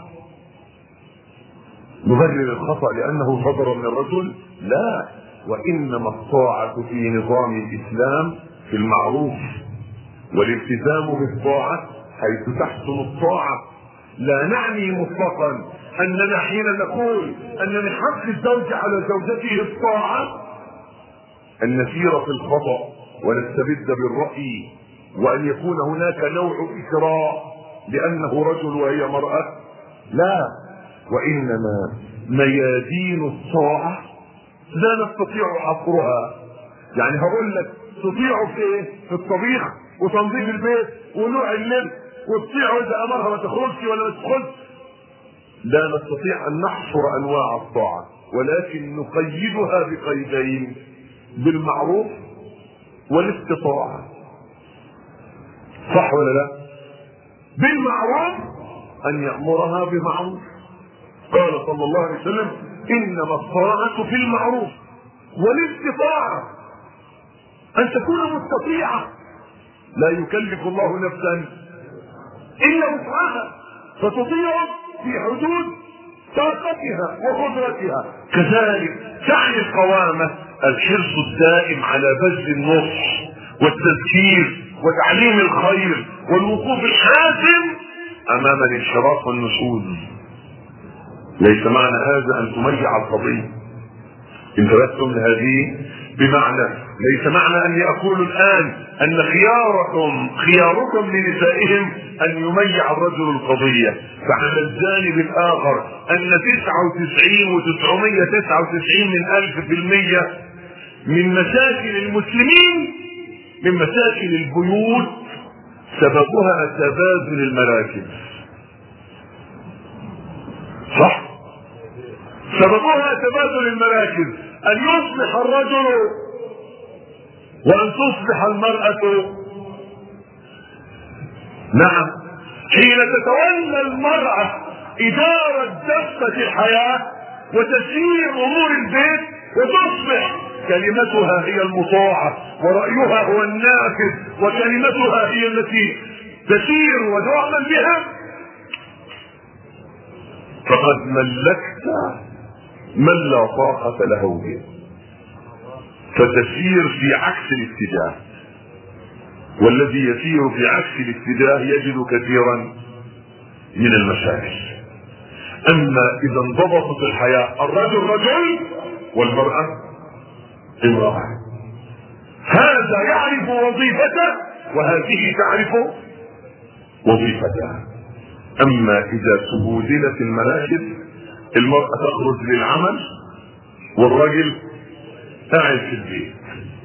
نبرر الخطأ لأنه صدر من الرجل، لا، وإنما الطاعة في نظام الإسلام في المعروف، والالتزام بالطاعة حيث تحسن الطاعة. لا نعني مطلقا أننا حين نقول أن من حق الزوج على زوجته الطاعة أن نسير في الخطأ ونستبد بالرأي، وأن يكون هناك نوع إكراه لأنه رجل وهي مرأة، لا، وإنما ميادين الطاعة لا نستطيع حصرها. يعني هقول لك تطيعوا في ايه؟ في الطبيخ وتنظيف البيت ونوع اللبس، وتطيعوا اذا امرها ما تخرجش ولا ما تدخلش. لا نستطيع ان نحصر انواع الطاعة، ولكن نقيدها بقيدين: بالمعروف والاستطاعة. صح ولا لا؟ بالمعروف ان يأمرها بمعروف، قال صلى الله عليه وسلم: انما الطاعة في المعروف. والاستطاعة ان تكون مستطيعة، لا يكلف الله نفسا الا وسعها، فتطيع في حدود طاقتها وقدرتها. كذلك تعني القوامة الحرص الدائم على بذل النصح والتذكير وتعليم الخير والوقوف الحازم امام الانحراف والنشوذ. ليس معنى هذا ان تميع القضية، انتبهتم لهذه؟ بمعنى ليس معنى اني اقول الان ان خياركم خياركم لنسائهم ان يميع الرجل القضية، فعلى الجانب الاخر ان تسعة وتسعين وتسعمية وتسعة وتسعين من الف في المية من مشاكل المسلمين، من مشاكل البيوت، سببها تبادل المراكز. صح؟ سببها تبادل المراكز، ان يصبح الرجل وان تصبح المرأة. نعم، حين تتولى المرأة ادارة دفة الحياة وتسيير امور البيت وتصبح كلمتها هي المطاعة ورأيها هو النافذ وكلمتها هي التي تسير وتعمل بها، فقد ملكت من لا طاقة له به، فتسير في عكس الاتجاه، والذي يسير في عكس الاتجاه يجد كثيرا من المشاكل. اما اذا انضبطت الحياة، الرجل رجل والمرأة امرأة، هذا يعرف وظيفته وهذه تعرف وظيفتها. اما اذا تبودلت المراكز، المرأة تخرج للعمل والرجل قاعد في البيت،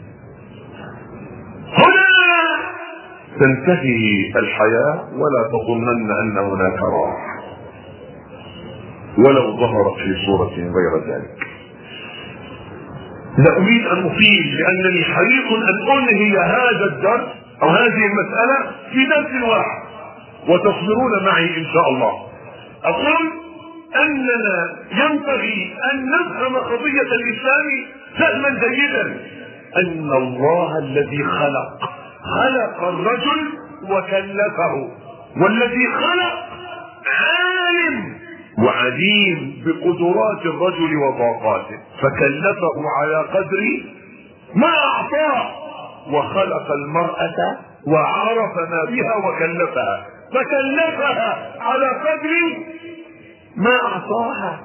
هنا تنتهي الحياة. ولا تظنن ان هناك راحة ولو ظهرت في صورة غير ذلك. لا اريد ان اطيل لانني حريص ان انهي هذا الدرس او هذه المسألة في درس واحد، وتصبرون معي ان شاء الله. اقول اننا ينبغي ان نفهم قضية الاسلام فهما جيدا، ان الله الذي خلق خلق الرجل وكلفه، والذي خلق عالم وعليم بقدرات الرجل وطاقاته، فكلفه على قدر ما اعطاه، وخلق المرأة وعرف ما بها وكلفها، فكلفها على قدر ما اعطاها.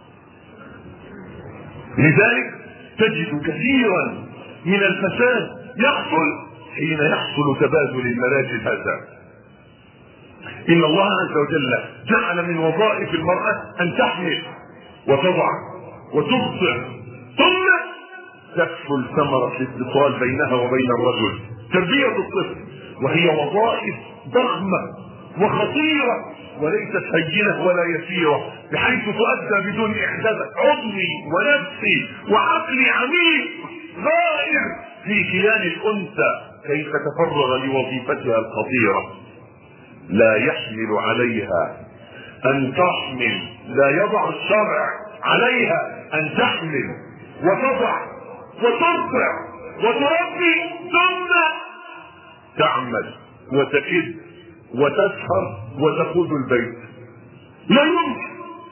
لذلك تجد كثيرا من الفساد يحصل حين يحصل تبادل المراكز هذا. ان الله عز وجل جعل من وظائف المرأة ان تحمل وتضع وتبصر ثم تكفل ثمرة الاتصال بينها وبين الرجل. تربية الطفل وهي وظائف ضخمة وخطيرة وليست هينة ولا يسيرة، بحيث تؤدى بدون إحداث عضوي ونفسي وعقلي عميق غائر في كيان الأنثى كي تتفرغ لوظيفتها الخطيرة. لا يحمل عليها أن تحمل، لا يضع الشرع عليها أن تحمل وتضع وترضع وتربي ثم تعمل وتكد وتسهر وتقود البيت. لا يمكن،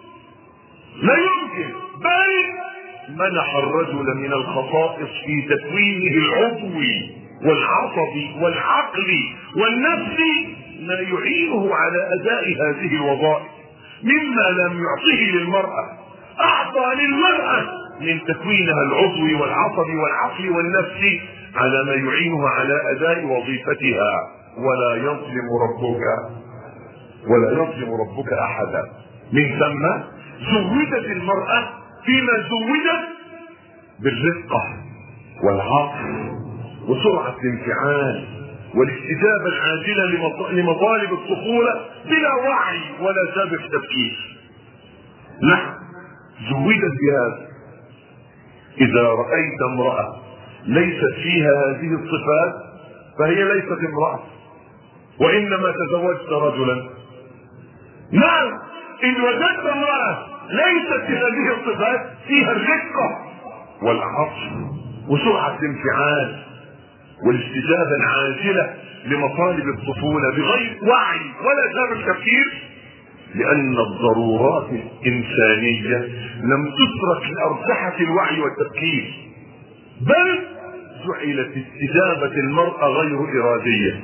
لا يمكن. بل منح الرجل من الخصائص في تكوينه العضوي والعصبي والعقلي والنفسي ما يعينه على أداء هذه الوظائف مما لم يعطيه للمرأة. أعطى للمرأة من تكوينها العضوي والعصبي والعقلي والنفسي على ما يعينها على أداء وظيفتها. ولا يظلم ربك ولا يظلم ربك أحدا. من ثم زودت المرأة فيما زودت بالرفقة والعطف وسرعة الانفعال والاستجابة العاجلة لمطالب الطفولة بلا وعي ولا سابق تفكير. نعم زودت بهذا. إذا رأيت امرأة ليست فيها هذه الصفات فهي ليست امرأة وإنما تزوجت رجلا. نعم إن وجدت امرأة ليست هذه الصفات فيها الرقة والعطف وسرعة الانفعال والاستجابة العاجلة لمطالب الطفولة بغير وعي ولا سابق تفكير، لأن الضرورات الإنسانية لم تترك لأرجحة الوعي والتفكير، بل جعلت استجابة المرأة غير إرادية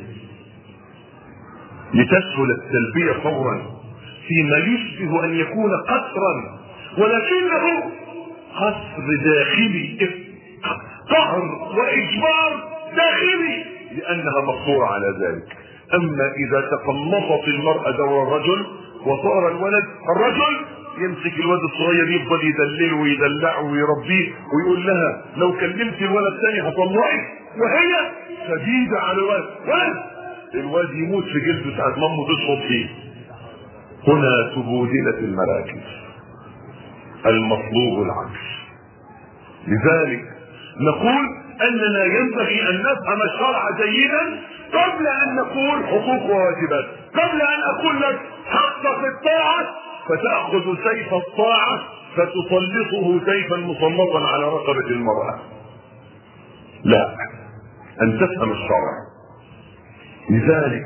لتسهل التلبية فورا فيما يشبه أن يكون قصرا، ولكنه قصر داخلي، قهر وإجبار داخلي لأنها مقصورة على ذلك. أما إذا تقمصت المرأة دور الرجل وصار الولد الرجل يمسك الولد الصغير يفضل يدلله ويدلعه ويربيه ويقول لها لو كلمت الولد الثاني هطلعك، وهي شديدة على الولد، ولد الولد يموت في جلده ساعة مامه تشرب فيه. هنا تبودلت المراكز، المطلوب العكس. لذلك نقول أننا ينبغي أن نفهم الشرع جيدا قبل أن نقول حقوق وواجبات، قبل أن أقول لك حقك الطاعة فتأخذ سيف الطاعة فتسلطه سيفا مسلطا على رقبة المرأة. لا، أن تفهم الشرع. لذلك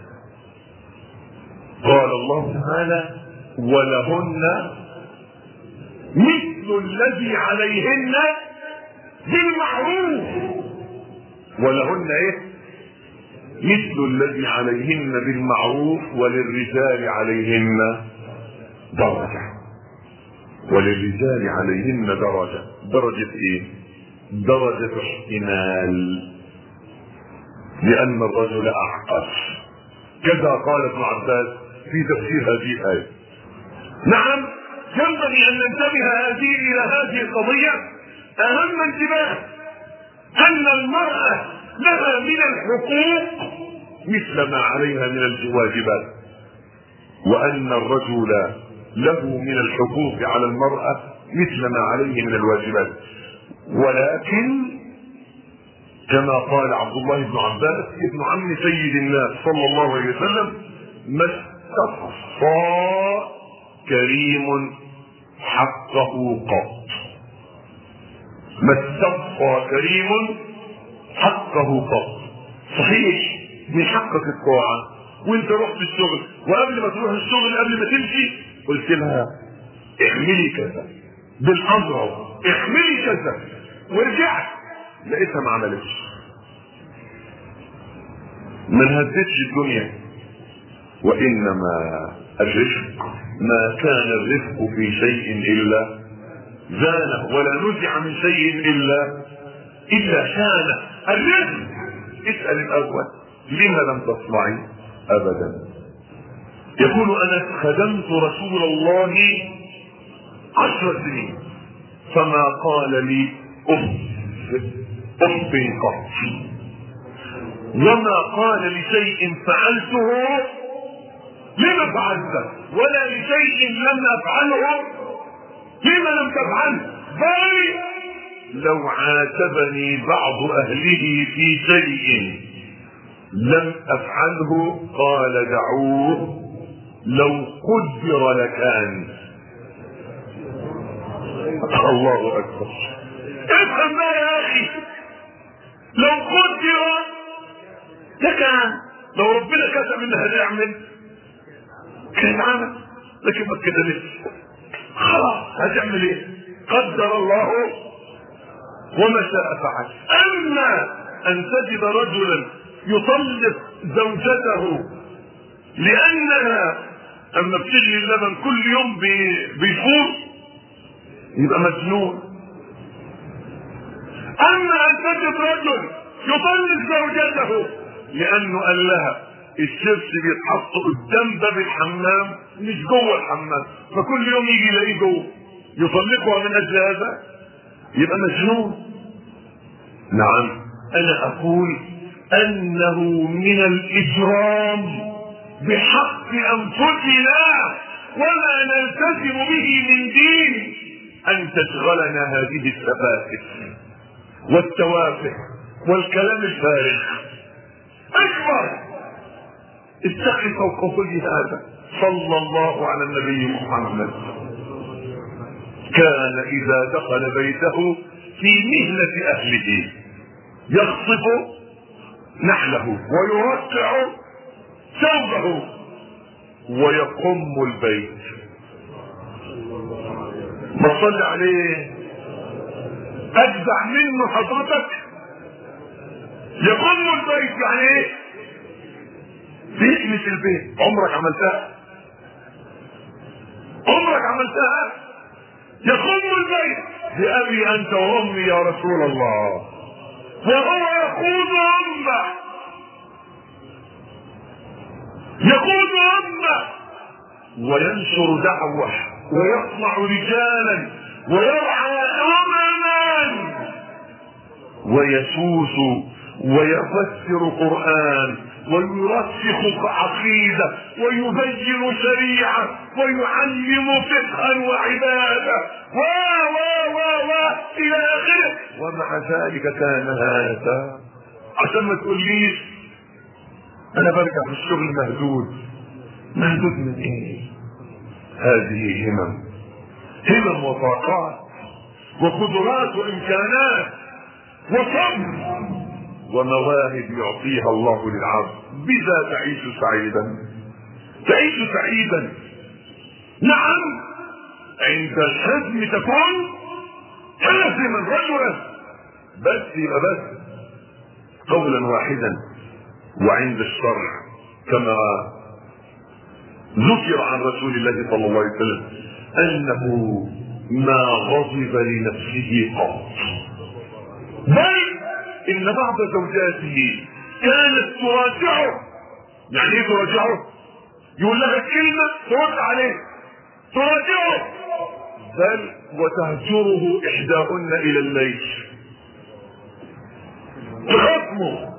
قال الله تعالى ولهن مثل الذي عليهن بالمعروف. ولهن ايه؟ مثل الذي عليهن بالمعروف وللرجال عليهن درجة. وللرجال عليهن درجة. درجة ايه؟ درجة احتمال، لأن الرجل أعقل. كذا قال ابن عباس في تفسير هذه الآية. نعم ينبغي أن ننتبه هذه إلى هذه القضية أهم انتباه، أن المرأة لها من الحقوق مثل ما عليها من الواجبات، وأن الرجل له من الحقوق على المرأة مثل ما عليه من الواجبات. ولكن كما قال عبد الله بن عباس ابن عم سيد الناس صلى الله عليه وسلم ما استقصى كريم حقه قط. ما استقصى كريم حقه قط. صحيح من حقك الطاعة وانت رحت الشغل، وقبل ما تروح الشغل قبل ما تمشي قلت لها احملي كذا بالامر، احملي كذا، ورجعت لقيتها ما عملتش، ما انهزتش الدنيا. وانما الرفق ما كان الرفق في شيء الا زانه، ولا نزع من شيء الا الا شانه. الرفق اسال الاول لما لم تصنعي ابدا. يقول انا خدمت رسول الله عشر سنين فما قال لي اف اف قط، وما قال لشيء فعلته لما فعلته، ولا لشيء لم افعله لما لم تفعله، بل لو عاتبني بعض اهله في شيء لم افعله قال دعوه لو قدر لكان. الله اكبر. افهم بقى يا اخي، لو قدر لكان، لو ربنا كتب انها هتعمل كان عمل، لكن ما كتبتش خلاص هتعمل ايه؟ قدر الله وما شاء فعل. اما ان تجد رجلا يطلق زوجته لانها اما بتجري اللبن كل يوم بيفور يبقى مجنون. اما ان تجد رجل يطلق زوجته لانه قال لها الشبش بيتحط قدام باب الحمام مش جوه الحمام، فكل يوم يجي يلاقيه جوه يطلقها من اجل هذا يبقى مجنون. نعم انا اقول انه من الاجرام بحق انفسنا وما نلتزم به من دين ان تشغلنا هذه السفاسف والتوافه والكلام الفارغ. اكبر اتقي فوق كل هذا. صلى الله على النبي محمد كان اذا دخل بيته في مهنة اهله يخطف نحله ويرقع ثوبه ويقم البيت. ما صلي عليه اجدع منه حضرتك. يقم البيت يعني ايه؟ بيكنس البيت. عمرك عملتها؟ عمرك عملتها؟ يقم البيت بأبي أنت وأمي يا رسول الله، وهو يقود أمه يقود أمه وينشر دعوة ويصنع رجالا ويرعى أمما ويسوس ويفسر قرآن ويرسخ عقيدة ويبين شريعة ويعلم فقها وعبادة و و و و الى اخره. ومع ذلك كان هذا عشان ما تقوليش انا برجع في الشغل مهدود. مهدود من ايه؟ هذه همم همم وطاقات وقدرات وامكانات وصبر ومواهب يعطيها الله للعبد. بذا تعيش سعيدا تعيش سعيدا. نعم عند الحزم تكون حازما رجلا بس يبقى بس قولا واحدا. وعند الشرع كما ذكر عن رسول الله صلى الله عليه وسلم انه ما غضب لنفسه قط، بل ان بعض زوجاته كانت تراجعه. يعني ايه تراجعه؟ يقول لها كلمة ترد عليه تراجعه، بل وتهجره احداهن الى الليل تخصمه.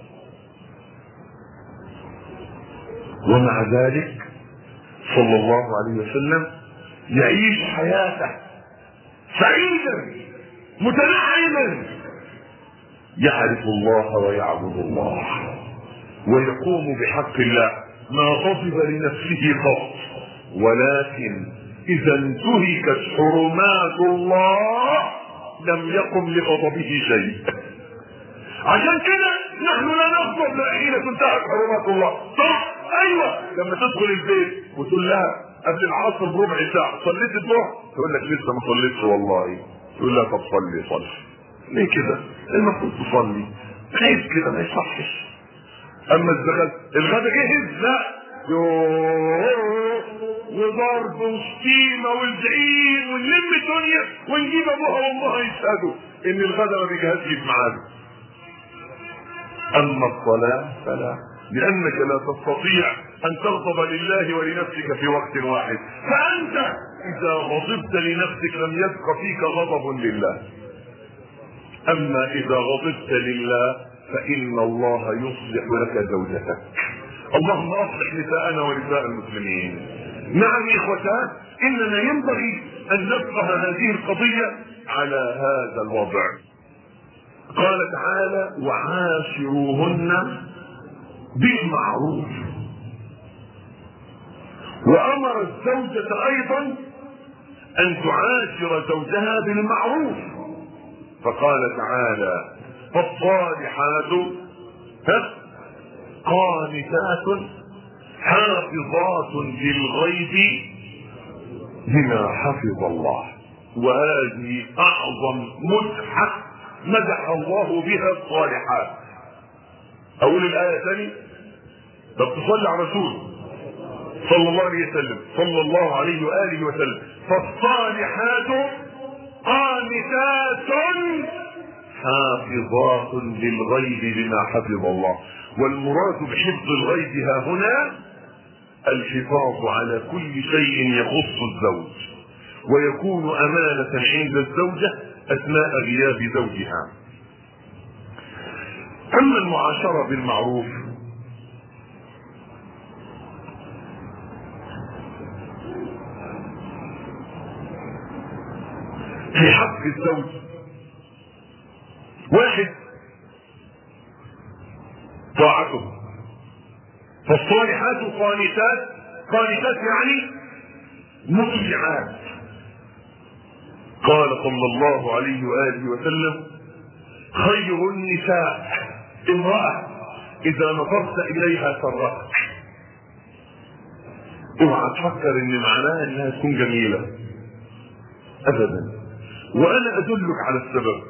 ومع ذلك صلى الله عليه وسلم يعيش حياته سعيدا متنعما، يعرف الله ويعبد الله ويقوم بحق الله. ما غضب لنفسه قط، ولكن اذا انتهكت حرمات الله لم يقم لغضبه شيء. عشان كده نحن لا نغضب حين تنتهك حرمات الله. صح؟ ايوه. لما تدخل البيت وتقول لها قبل العصر بربع ساعه صليت الظهر، تقول لك لسه ما صليتش والله. تقول لها طب صلي صلي. ليه كده؟ المفروض تصلي. خايف كده ما يصحش. اما الزغل الغدا جهز، لا يوه وضرب وشتيمه والزعيم ونلم الدنيا ونجيب ابوها وامها يشهدوا ان الغدا ما بيجهزش بميعاده. اما الصلاه فلا، لانك لا تستطيع ان تغضب لله ولنفسك في وقت واحد. فانت اذا غضبت لنفسك لم يبق فيك غضب لله. اما اذا غضبت لله فان الله يصلح لك زوجتك. اللهم اصلح نساءنا ونساء المسلمين. نعم اخوتاه، اننا ينبغي ان نفقه هذه القضية على هذا الوضع. قال تعالى وعاشروهن بالمعروف، وامر الزوجة ايضا ان تعاشر زوجها بالمعروف، فقال تعالى فالصالحات قانتات حافظات للغيب بما حفظ الله. وهذه اعظم مدحة مدح الله بها الصالحات. اقول الايه ثاني؟ طب تصلي على رسول صلى الله عليه وسلم صلى الله عليه واله وسلم. فالصالحات قانتات حافظات للغيب بما حفظ الله. والمراد بحفظ الغيب ها هنا الحفاظ على كل شيء يخص الزوج، ويكون امانة عند الزوجة اثناء غياب زوجها. اما المعاشرة بالمعروف في حق الزوج، واحد طاعته. فالصالحات قانتات، قانتات يعني مطيعات. قال صلى الله عليه وآله وسلم خير النساء امرأة إذا نظرت إليها سرتك. اوعى تفكر ان معناها انها تكون جميلة ابدا، وانا ادلك على السبب.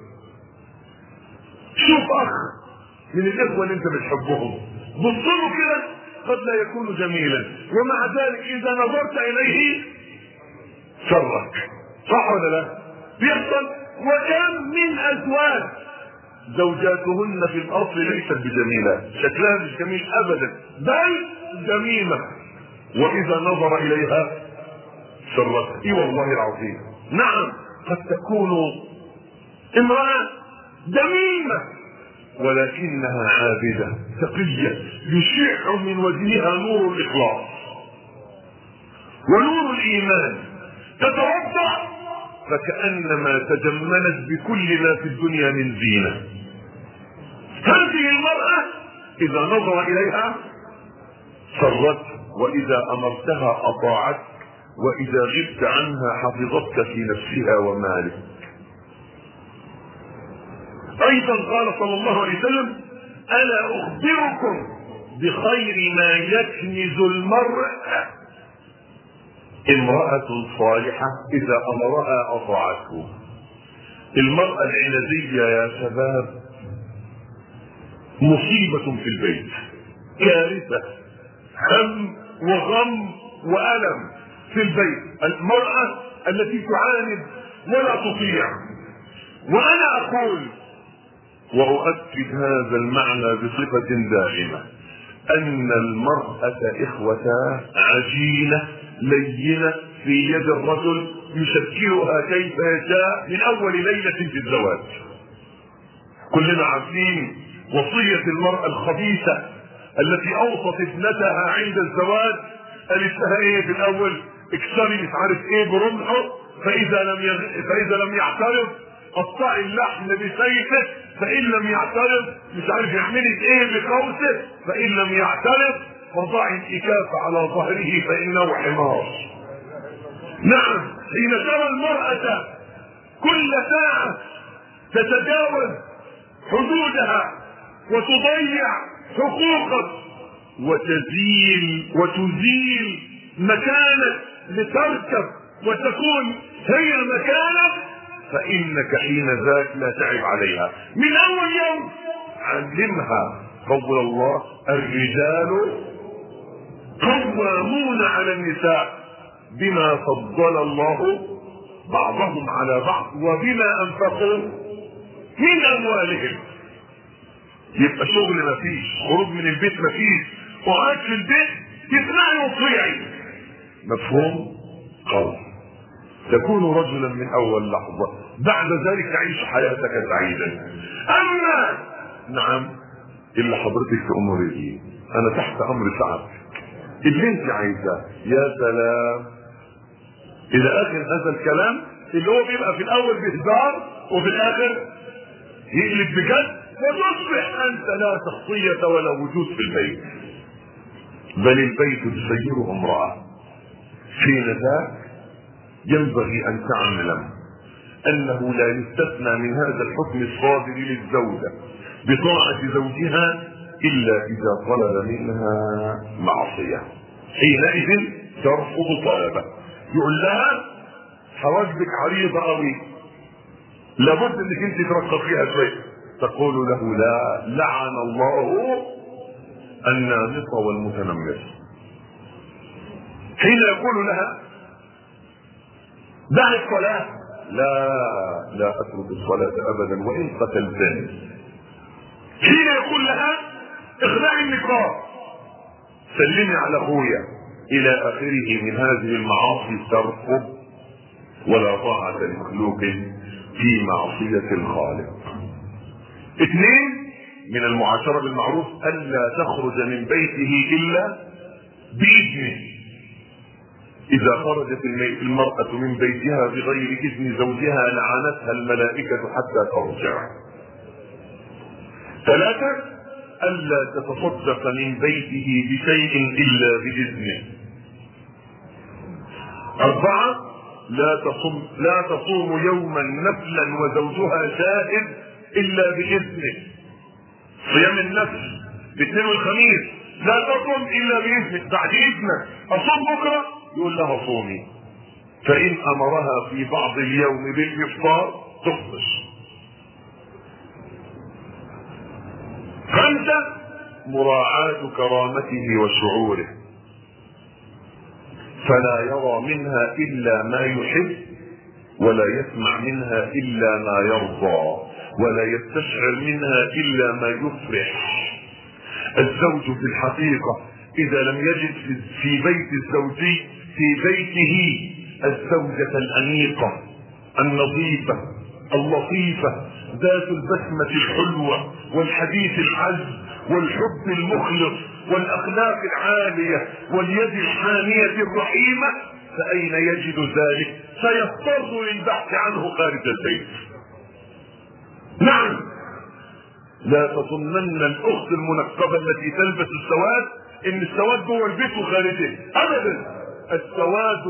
شوف اخ من الاخوة اللي انت بتحبهم، بصله كده قد لا يكون جميلا، ومع ذلك اذا نظرت اليه سرك. صح ولا لا؟ بيحصل. وكم من ازواج زوجاتهن في الاصل ليست بجميلة، شكلها مش جميل ابدا، بل جميلة، واذا نظر اليها سرت. اي والله العظيم. نعم قد تكون امرأة جميلة ولكنها عابدة تقية، يشع من وجهها نور الاخلاص ونور الايمان، تتوضا فكأنما تجملت بكل ما في الدنيا من زينة. هذه المرأة اذا نظر اليها سرت، واذا امرتها اطاعت، واذا غبت عنها حفظتك في نفسها ومالك. ايضا قال صلى الله عليه وسلم الا اخبركم بخير ما يكنز المرء امرأة صالحة اذا امرها اطاعته. المرأة العنزية يا شباب مصيبة في البيت، كارثة، هم وغم وألم في البيت. المرأة التي تعاند ولا تطيع. وانا اقول واؤكد هذا المعنى بصفة دائمة ان المرأة اخوتاه عجينة لينة في يد الرجل يشكلها كيف يشاء من اول ليلة في الزواج. كلنا عارفين وصية المرأة الخبيثة التي اوصت ابنتها عند الزواج، قالت لها ايه في الاول؟ اكسري مش عارف ايه برمحه، فاذا لم يغ... فاذا لم يعترض قطعي اللحم بسيفه، فان لم يعترض مش عارف يعملي ايه بقوسه، فان لم يعترض فضعي الاكاف على ظهره فانه حمار. نعم حين ترى المرأة كل ساعة تتجاوز حدودها وتضيع حقوقك وتزيل وتزيل مكانك لتركب وتكون هي مكانك، فإنك حين ذاك لا تعب عليها. من أول يوم علمها قول الله الرجال قوامون على النساء بما فضل الله بعضهم على بعض وبما أنفقوا من أموالهم. يبقى شغل مفيش، خروج من البيت مفيش، وقعد في البيت تسمعي وتطيعي. مفهوم؟ قول. تكون رجلا من اول لحظة، بعد ذلك تعيش حياتك سعيدا. اما نعم اللي حضرتك تأمري ايه، انا تحت امر سعادتك اللي انت عايزاه. يا سلام الى اخر هذا الكلام اللي هو بيبقى في الاول بهزار وفي الاخر يقلب بجد، وتصبح انت لا شخصية ولا وجود في البيت، بل البيت تسيره امرأة. حين ذاك ينبغي ان تعلم انه لا يستثنى من هذا الحكم الصادر للزوجة بطاعة زوجها الا اذا طلب منها معصية، حينئذ ترفض طلبه. يقول لها حواجبك عريضة قوي لابد انك انت ترقق فيها شوية، تقول له لا، لعن الله النامصة والمتنمص. حين يقول لها دع الصلاة، لا لا اترك الصلاة ابدا وان قتلتني. حين يقول لها اخلعي النقاب، سلمي على اخويا، الى اخره من هذه المعاصي ترفض، ولا طاعة لمخلوق في معصية الخالق. اثنين من المعاشرة بالمعروف الا تخرج من بيته الا باذنه. اذا خرجت المرأة من بيتها بغير اذن زوجها لعنتها الملائكة حتى ترجع. ثلاثة الا تتصدق من بيته بشيء الا باذنه. اربعة لا تصوم لا تصوم يوما نفلا وزوجها شاهد الا باذنه. صيام النفل بالاثنين والخميس لا تصوم الا باذنه، بعد اذنك. اصوم بكره، يقول لها صومي، فان امرها في بعض اليوم بالافطار تفطر. خمسة مراعاة كرامته وشعوره، فلا يرى منها الا ما يحب ولا يسمع منها الا ما يرضى ولا يستشعر منها الا ما يفرح. الزوج في الحقيقة اذا لم يجد في بيت الزوجي في بيته الزوجة الانيقة النظيفة اللطيفة ذات البسمة الحلوة والحديث العذب والحب المخلص والاخلاق العالية واليد الحانية الرحيمة، فاين يجد ذلك؟ سيضطر للبحث عنه خارج البيت. نعم، لا تظنن الاخت المنقبة التي تلبس السواد ان السواد جوه البيت وخارجه، ابدا. السواد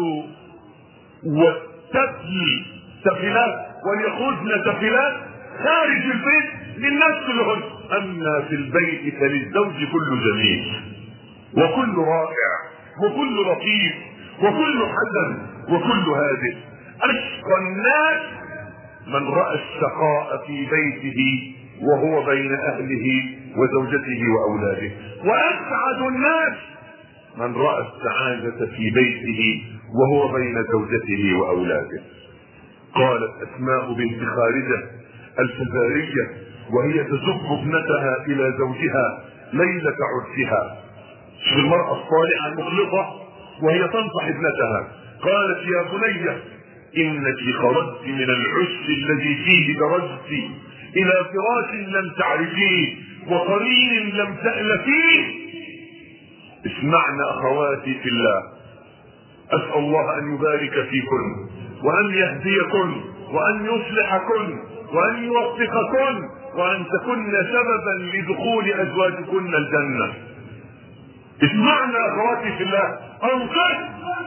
والتفل تفلات وليخرجن تفلات خارج البيت للناس كلهن، اما في البيت فللزوج كل جميل وكل رائع وكل لطيف وكل حسن وكل هادئ. اشقى الناس من راى الشقاء في بيته وهو بين اهله وزوجته واولاده، واسعد الناس من راى السعاده في بيته وهو بين زوجته واولاده. قالت اسماء بنت خارجه الفزاريه وهي تزق ابنتها الى زوجها ليله عرسها، شوف المراه الصالحه المخلصه وهي تنصح ابنتها، قالت يا بني انك خرجت من العش الذي فيه درجت الى فراش لم تعرفيه وقرين لم تألفيه. اسمعن اخواتي في الله، اسأل الله ان يبارك فيكن وان يهديكن وان يصلحكن وان يوفقكن وان تكن سببا لدخول ازواجكن الجنة. اسمعن اخواتي في الله، انصح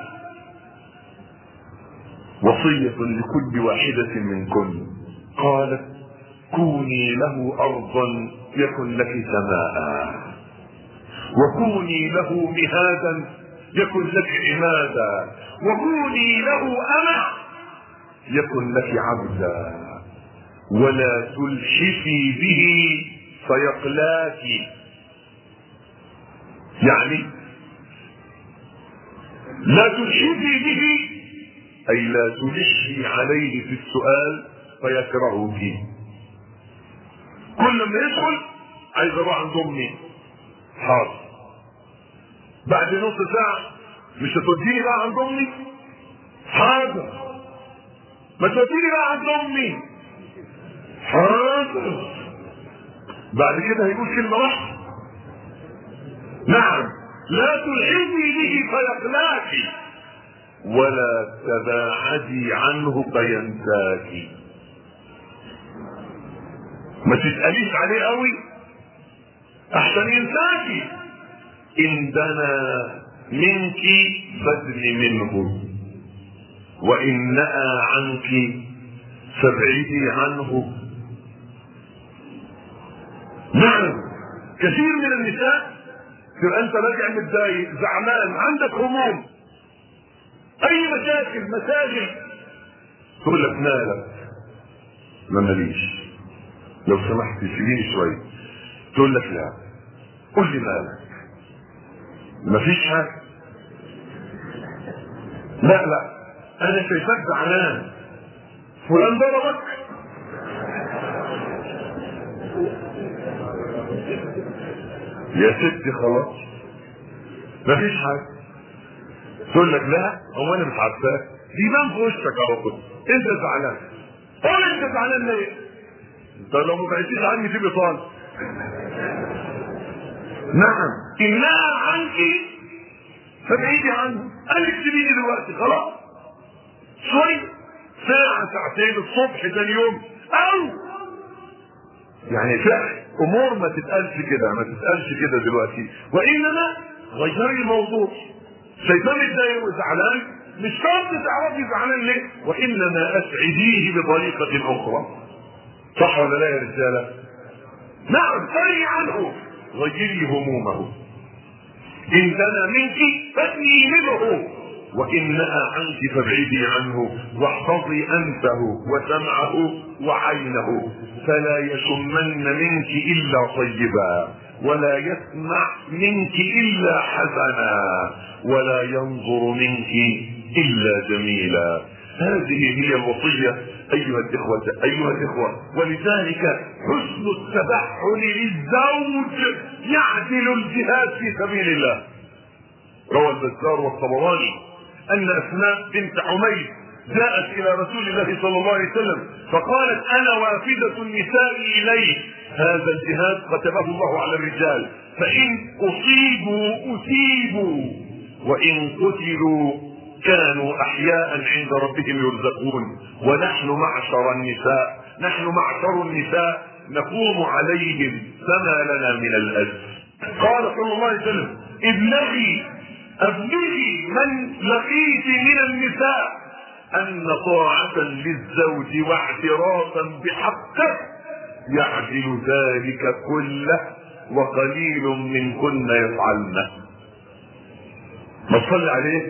وصية لكل واحدة منكن. قالت كوني له ارضا يكن لك سماء، وكوني له مهادا يكن لك عمادا، وكوني له أمة يكن لك عبدا، ولا تلحفي به فيقلاك. يعني لا تلحفي به اي لا تلحي عليه في السؤال فيكرهك. كل ما يدخل عايز اروح عند امي، حاضر. بعد نص ساعة مش هتوديني بقى عند امي، حاضر. ما توديني بقى عند امي. حاضر. بعد كده هيقول كلمه واحده، نعم، لا تلحقي به فيقلاك ولا تباعدي عنه فينساك. ما تسأليش عليه قوي احسن ينساكي. ان دنا منك فادني منه، وان نأى عنك فابعدي عنه. نعم، كثير من النساء تبقى انت راجع متضايق زعلان عندك هموم اي مشاكل مساجل، تقول لك مالك؟ ما ماليش، لو سمحت سيبيني شويه. تقول لك لا، قول لي مالك. مفيش حاجه. لا لا، انا شايفاك زعلان، فلان ضربك. يا ستي خلاص مفيش حاجه. تقول لك لا، هو انا مش عارفاك، دي بان في وشك على طول انت زعلان. قول انت زعلان ليه؟ انت لو ما بعدتيش عني في بطال. نعم، انها عنك فبعيدي عنه. قال لك سيبيني دلوقتي خلاص شوي، ساعة ساعتين الصبح ثاني يوم، او يعني فعل امور ما تتقالش كده، ما تتقالش كده دلوقتي، وانما غيري الموضوع. شيطان متضايق وزعلان، مش شرط تعرفي زعلان ليه، وانما اسعديه بطريقة اخرى. صح ولا لا يا رجالة؟ نعم، فري عنه، غيري همومه. ان دنا منك فادني منه، وان نأى عنك فابعدي عنه، واحفظي انفه وسمعه وعينه، فلا يشمن منك الا طيبا، ولا يسمع منك الا حسنا، ولا ينظر منك الا جميلا. هذه هي الوصية ايها الاخوة ايها الاخوة ولذلك حسن التبحل للزوج يعدل الجهاد في سبيل الله. روى البزار والطبراني ان اسماء بنت عمير جاءت الى رسول الله صلى الله عليه وسلم فقالت انا وافدة النساء اليه، هذا الجهاد كتبه الله على الرجال، فان اصيبوا اثيبوا وان قتلوا كانوا احياء عند ربهم يرزقون، ونحن معشر النساء نحن معشر النساء نقوم عليهم فما لنا من الاجر. قال صلى الله عليه وسلم ابلغي ابلغي من لقيت من النساء ان طاعة للزوج واعترافا بحقه يعدل ذلك كله، وقليل منكن يفعلنه. ما تصلي عليه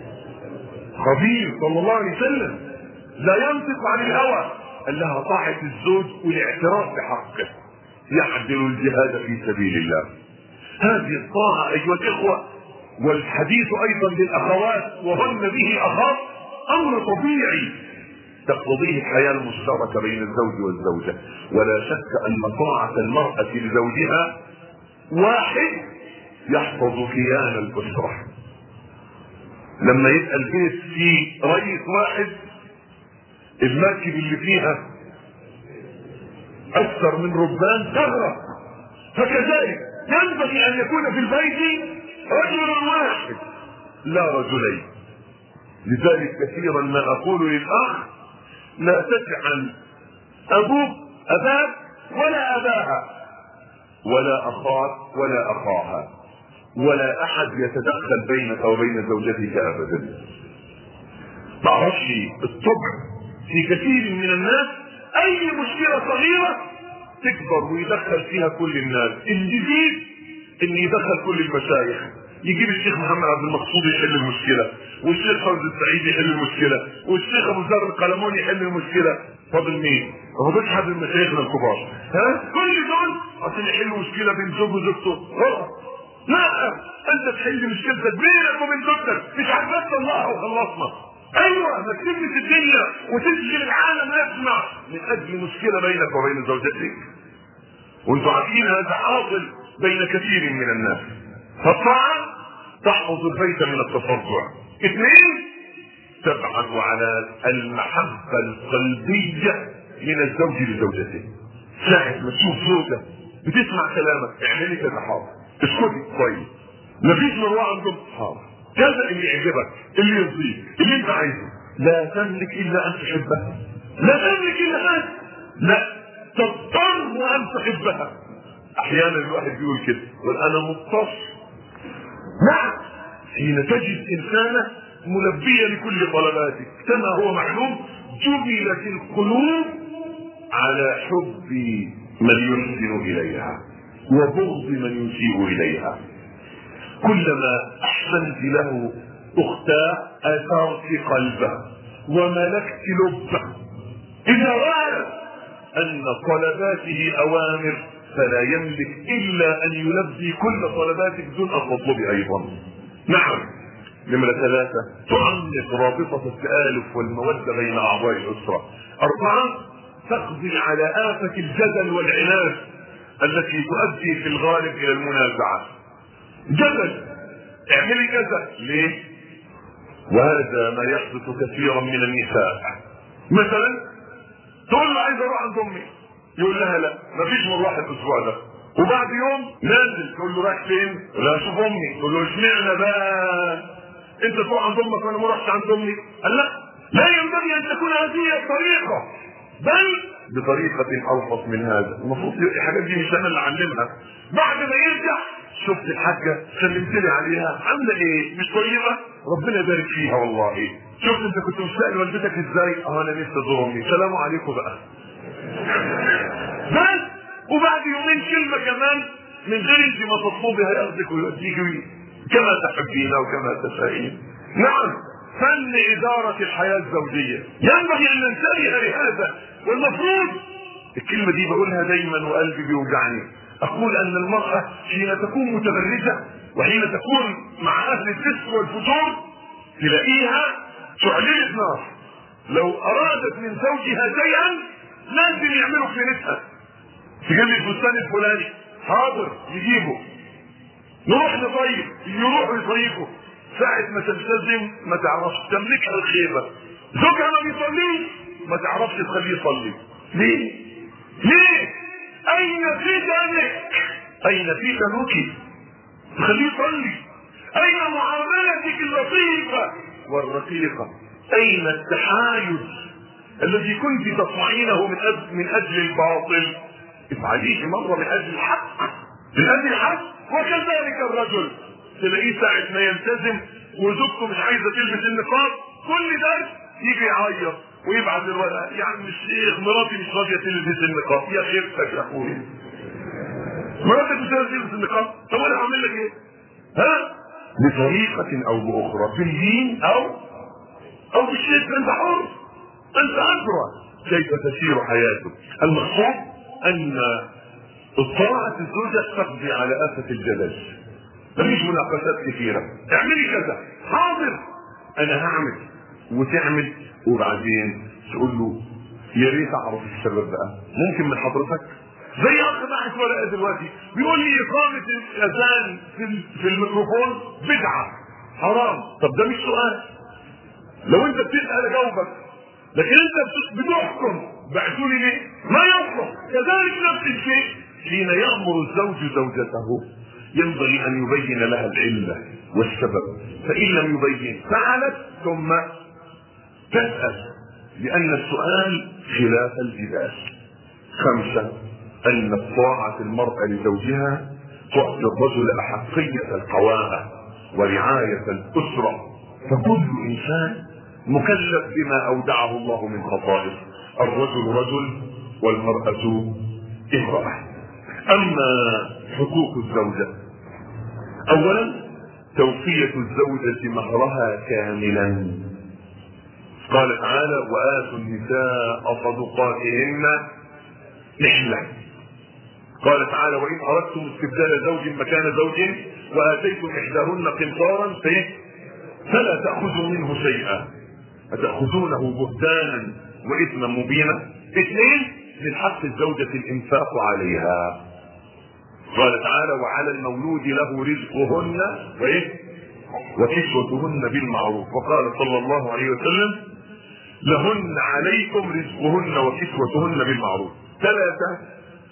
خبير صلى الله عليه وسلم، لا ينطق عن الهوى، قال لها طاعة الزوج والاعتراف بحقه يعدل الجهاد في سبيل الله. هذه الطاعة ايها الاخوة، والحديث ايضا للاخوات وهن به اخاف، امر طبيعي تقتضيه الحياة المشتركة بين الزوج والزوجة، ولا شك ان طاعة المرأة لزوجها واحد يحفظ كيان الاسرة. لما يبقى البيت فيه رئيس واحد، المركب اللي فيها اكثر من ربان تغرق، فكذلك ينبغي ان يكون في البيت رجل واحد لا رجلين. لذلك كثيرا ما اقول للاخ لا تجعل ابوك اباك ولا اباها ولا اخاك ولا اخاها ولا احد يتدخل بينك وبين زوجتك ابدا. تعرفش الطبع في كثير من الناس اي مشكلة صغيرة تكبر ويدخل فيها كل الناس. الجديد ان يدخل كل المشايخ، يجيب الشيخ محمد عبد المقصود يحل المشكلة، والشيخ فوزي السعيد يحل المشكلة، والشيخ ابو ذر القلموني يحل المشكلة. فاضل مين؟ ما فاضلش حد من مشايخنا الكبار. ها؟ كل دول عشان يحلوا مشكلة بين زوج وزوجته. لا، انت تحل مشكلتك بينك وبين زوجتك، مش عجبت الله وخلصنا. ايوه، ما تسيبني في الدنيا وتشغل العالم يسمع من اجل مشكلة بينك وبين زوجتك، وانتوا عارفين هذا حاصل بين كثير من الناس. فالطاعة تحفظ البيت من التفرع. اثنين، تبعث على المحبة القلبية من الزوج لزوجته. ساعة ما تشوف زوجة بتسمع كلامك، اعملي كذا حاضر، اسكتي كويس، مفيش مروءة عندهم حاضر، كذا اللي يعجبك اللي يرضيك اللي انت عايزه، لا تملك الا ان تحبها، لا تملك الا ان لا تضطر ان تحبها. احيانا الواحد بيقول كده، يقول انا مضطر. نعم، حين تجد انسانة ملبية لكل طلباتك، كما هو معلوم جبلت القلوب على حب من يحسن اليها وبغض من يسيء اليها. كلما احسنت له اختاه اثرت قلبه وملكت لبه. اذا راى ان طلباته اوامر فلا يملك الا ان يلبي كل طلباتك دون ان تطلبي ايضا. نعم. نمرة ثلاثة، تعمق رابطة التآلف والمودة بين اعضاء الاسرة. اربعة، تقضي على آفة الجدل والعناد التي تؤدي في الغالب الى المنازعة. جدل، اعملي كذا ليه؟ وهذا ما يحدث كثيرا من النساء. مثلا تقول له عايز اروح عند امي، يقول لها لا مفيش مروح الاسبوع ده، وبعد يوم نازل تقول له رايح فين؟ لا اشوف امي. تقول له اشمعنى بقى انت تروح عند امك وانا ما رحتش عند امي؟ قال لا، لا ينبغي ان تكون هذه الطريقه، بل بطريقه ارخص من هذا. المفروض الحاجات دي مش انا اللي اعلمها. بعد ما يرجع شفت الحاجه سلمت لي عليها عامله ايه؟ مش طيبه؟ ربنا يبارك فيها والله. شفت انت كنت مشتاق لوالدتك ازاي؟ اه انا نفسي ازور امي، سلام عليكم بقى. بس وبعد يومين كلمه كمان من غير انت ما تطلبي هياخدك ويوديك كما تحبين وكما تشائين. نعم، فن اداره الحياه الزوجيه ينبغي ان ننتبه لهذا. والمفروض الكلمه دي بقولها دايما وقلبي بيوجعني، اقول ان المراه حين تكون متبرجه وحين تكون مع اهل الفسق والفجور تلاقيها شعلة نار. لو ارادت من زوجها شيئا لازم يعملوا خيانتها. تجيب لي الفستان الفلاني، حاضر يجيبه، نروح نطيب، يروحوا يطيبوا. ساعة ما تلتزم ما تعرفش تملكها الخيبة. زوجها ما بيصليش ما تعرفش تخليه يصلي. ليه؟ ليه؟ اين فتنك؟ اين فتنك؟ تخليه يصلي. اين معاملتك اللطيفة والرقيقة؟ اين التحايز الذي كنت تصنعينه من اجل من اجل الباطل؟ افعليه مرة من اجل الحق، من اجل الحق. وكذلك الرجل تلاقيه ساعة ما يلتزم وزوجته مش عايزة تلبس النقاب، كل ده يجي يعيط ويبعت الورقة، يا عم الشيخ مراتي مش راضية تلبس النقاب. يا خيرتك يا اخويا، مراتك مش راضية تلبس النقاب، طب انا هعمل لك ايه؟ ها؟ بطريقة او باخرى، بالدين او او بالشيء، انت حر، انت ادرى كيف تسير حياتك. المقصود ان الطاعة الزوجة تقضي على آفة الجدل. مفيش مناقشات كثيرة، اعملي كذا، حاضر انا هعمل، وتعمل وبعدين تقول له يا ريت اعرف السبب بقى، ممكن من حضرتك؟ زي اخ باعت ورقه دلوقتي بيقول لي اقامه الاذان في في الميكروفون بدعه حرام. طب ده مش سؤال، لو انت بتسال اجاوبك، لكن انت بتحكم بعتوا لي ليه؟ ما يصلح. كذلك نفس الشيء حين يامر الزوج زوجته ينبغي ان يبين لها العله والسبب، فان لم يبين فعلت ثم تسال، لان السؤال خلاف الجدال. خمسه، ان الطاعة المرأة لزوجها تعطي الرجل احقية القوامة ورعاية الاسرة، فكل انسان مكلف بما اودعه الله من خصائص، الرجل رجل والمرأة امرأة. اما حقوق الزوجة، اولا توفية الزوجة مهرها كاملا. قال تعالى وآتوا النساء صدقاتهن نحلة. قال تعالى وإن أردتم استبدال زوج مكان زوج وآتيتم إحداهن قنطارا فلا تأخذوا منه شيئا أتأخذونه بهتانا وإثما مبينا. اثنين، من حق الزوجة الإنفاق عليها. قال تعالى وعلى المولود له رزقهن وإيه وكسوتهن بالمعروف. وقال صلى الله عليه وسلم لهن عليكم رزقهن وكسوتهن بالمعروف. ثلاثة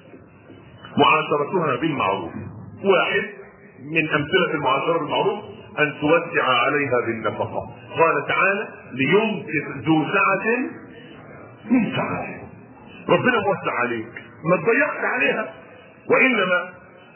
معاشرتها بالمعروف. واحد من أمثلة المعاشرة بالمعروف أن توسع عليها بالنفقة. قال تعالى لينفق ذو سعة من سعته. ربنا موسع عليك، ما تضيقش عليها. وإنما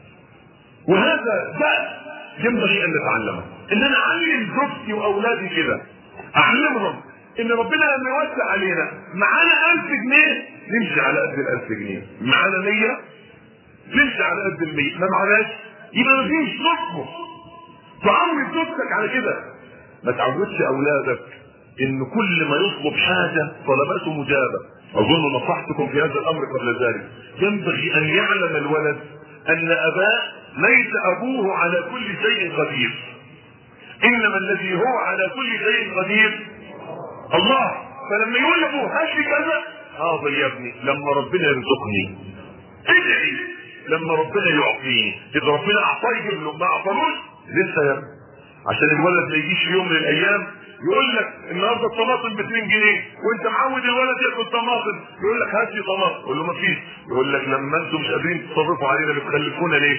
وهذا ده ينبغي أن نتعلمه، إن أنا أعلم زوجتي وأولادي كده، أعلمهم إن ربنا لما يوسع علينا معانا ألف جنيه نمشي على قد الألف جنيه، معانا مية نمشي على قد المية، ما معناش يبقى ما فيش نصبه. تعود زوجتك على كده، ما تعودش أولادك إن كل ما يطلب حاجة طلباته مجابة. أظن نصحتكم في هذا الأمر قبل ذلك. ينبغي أن يعلم الولد أن أباه ليس أبوه على كل شيء قدير، إنما الذي هو على كل شيء قدير الله. فلما يقول لأبوه هات لي كذا، حاضر يا ابني لما ربنا يرزقني، ادعي لما ربنا يعطيني. إذا ربنا أعطاه يجيب له، ما أعطاهوش لسه يا ابني. عشان الولد ما يجيش يوم من الأيام يقول لك النهارده الطماطم ب اتنين جنيه وانت معود الولد ياكل طماطم، يقول لك هات لي طماطم، قول له ما فيش، يقول لك لما انتم مش قادرين تصرفوا علينا بتخلفونا ليه؟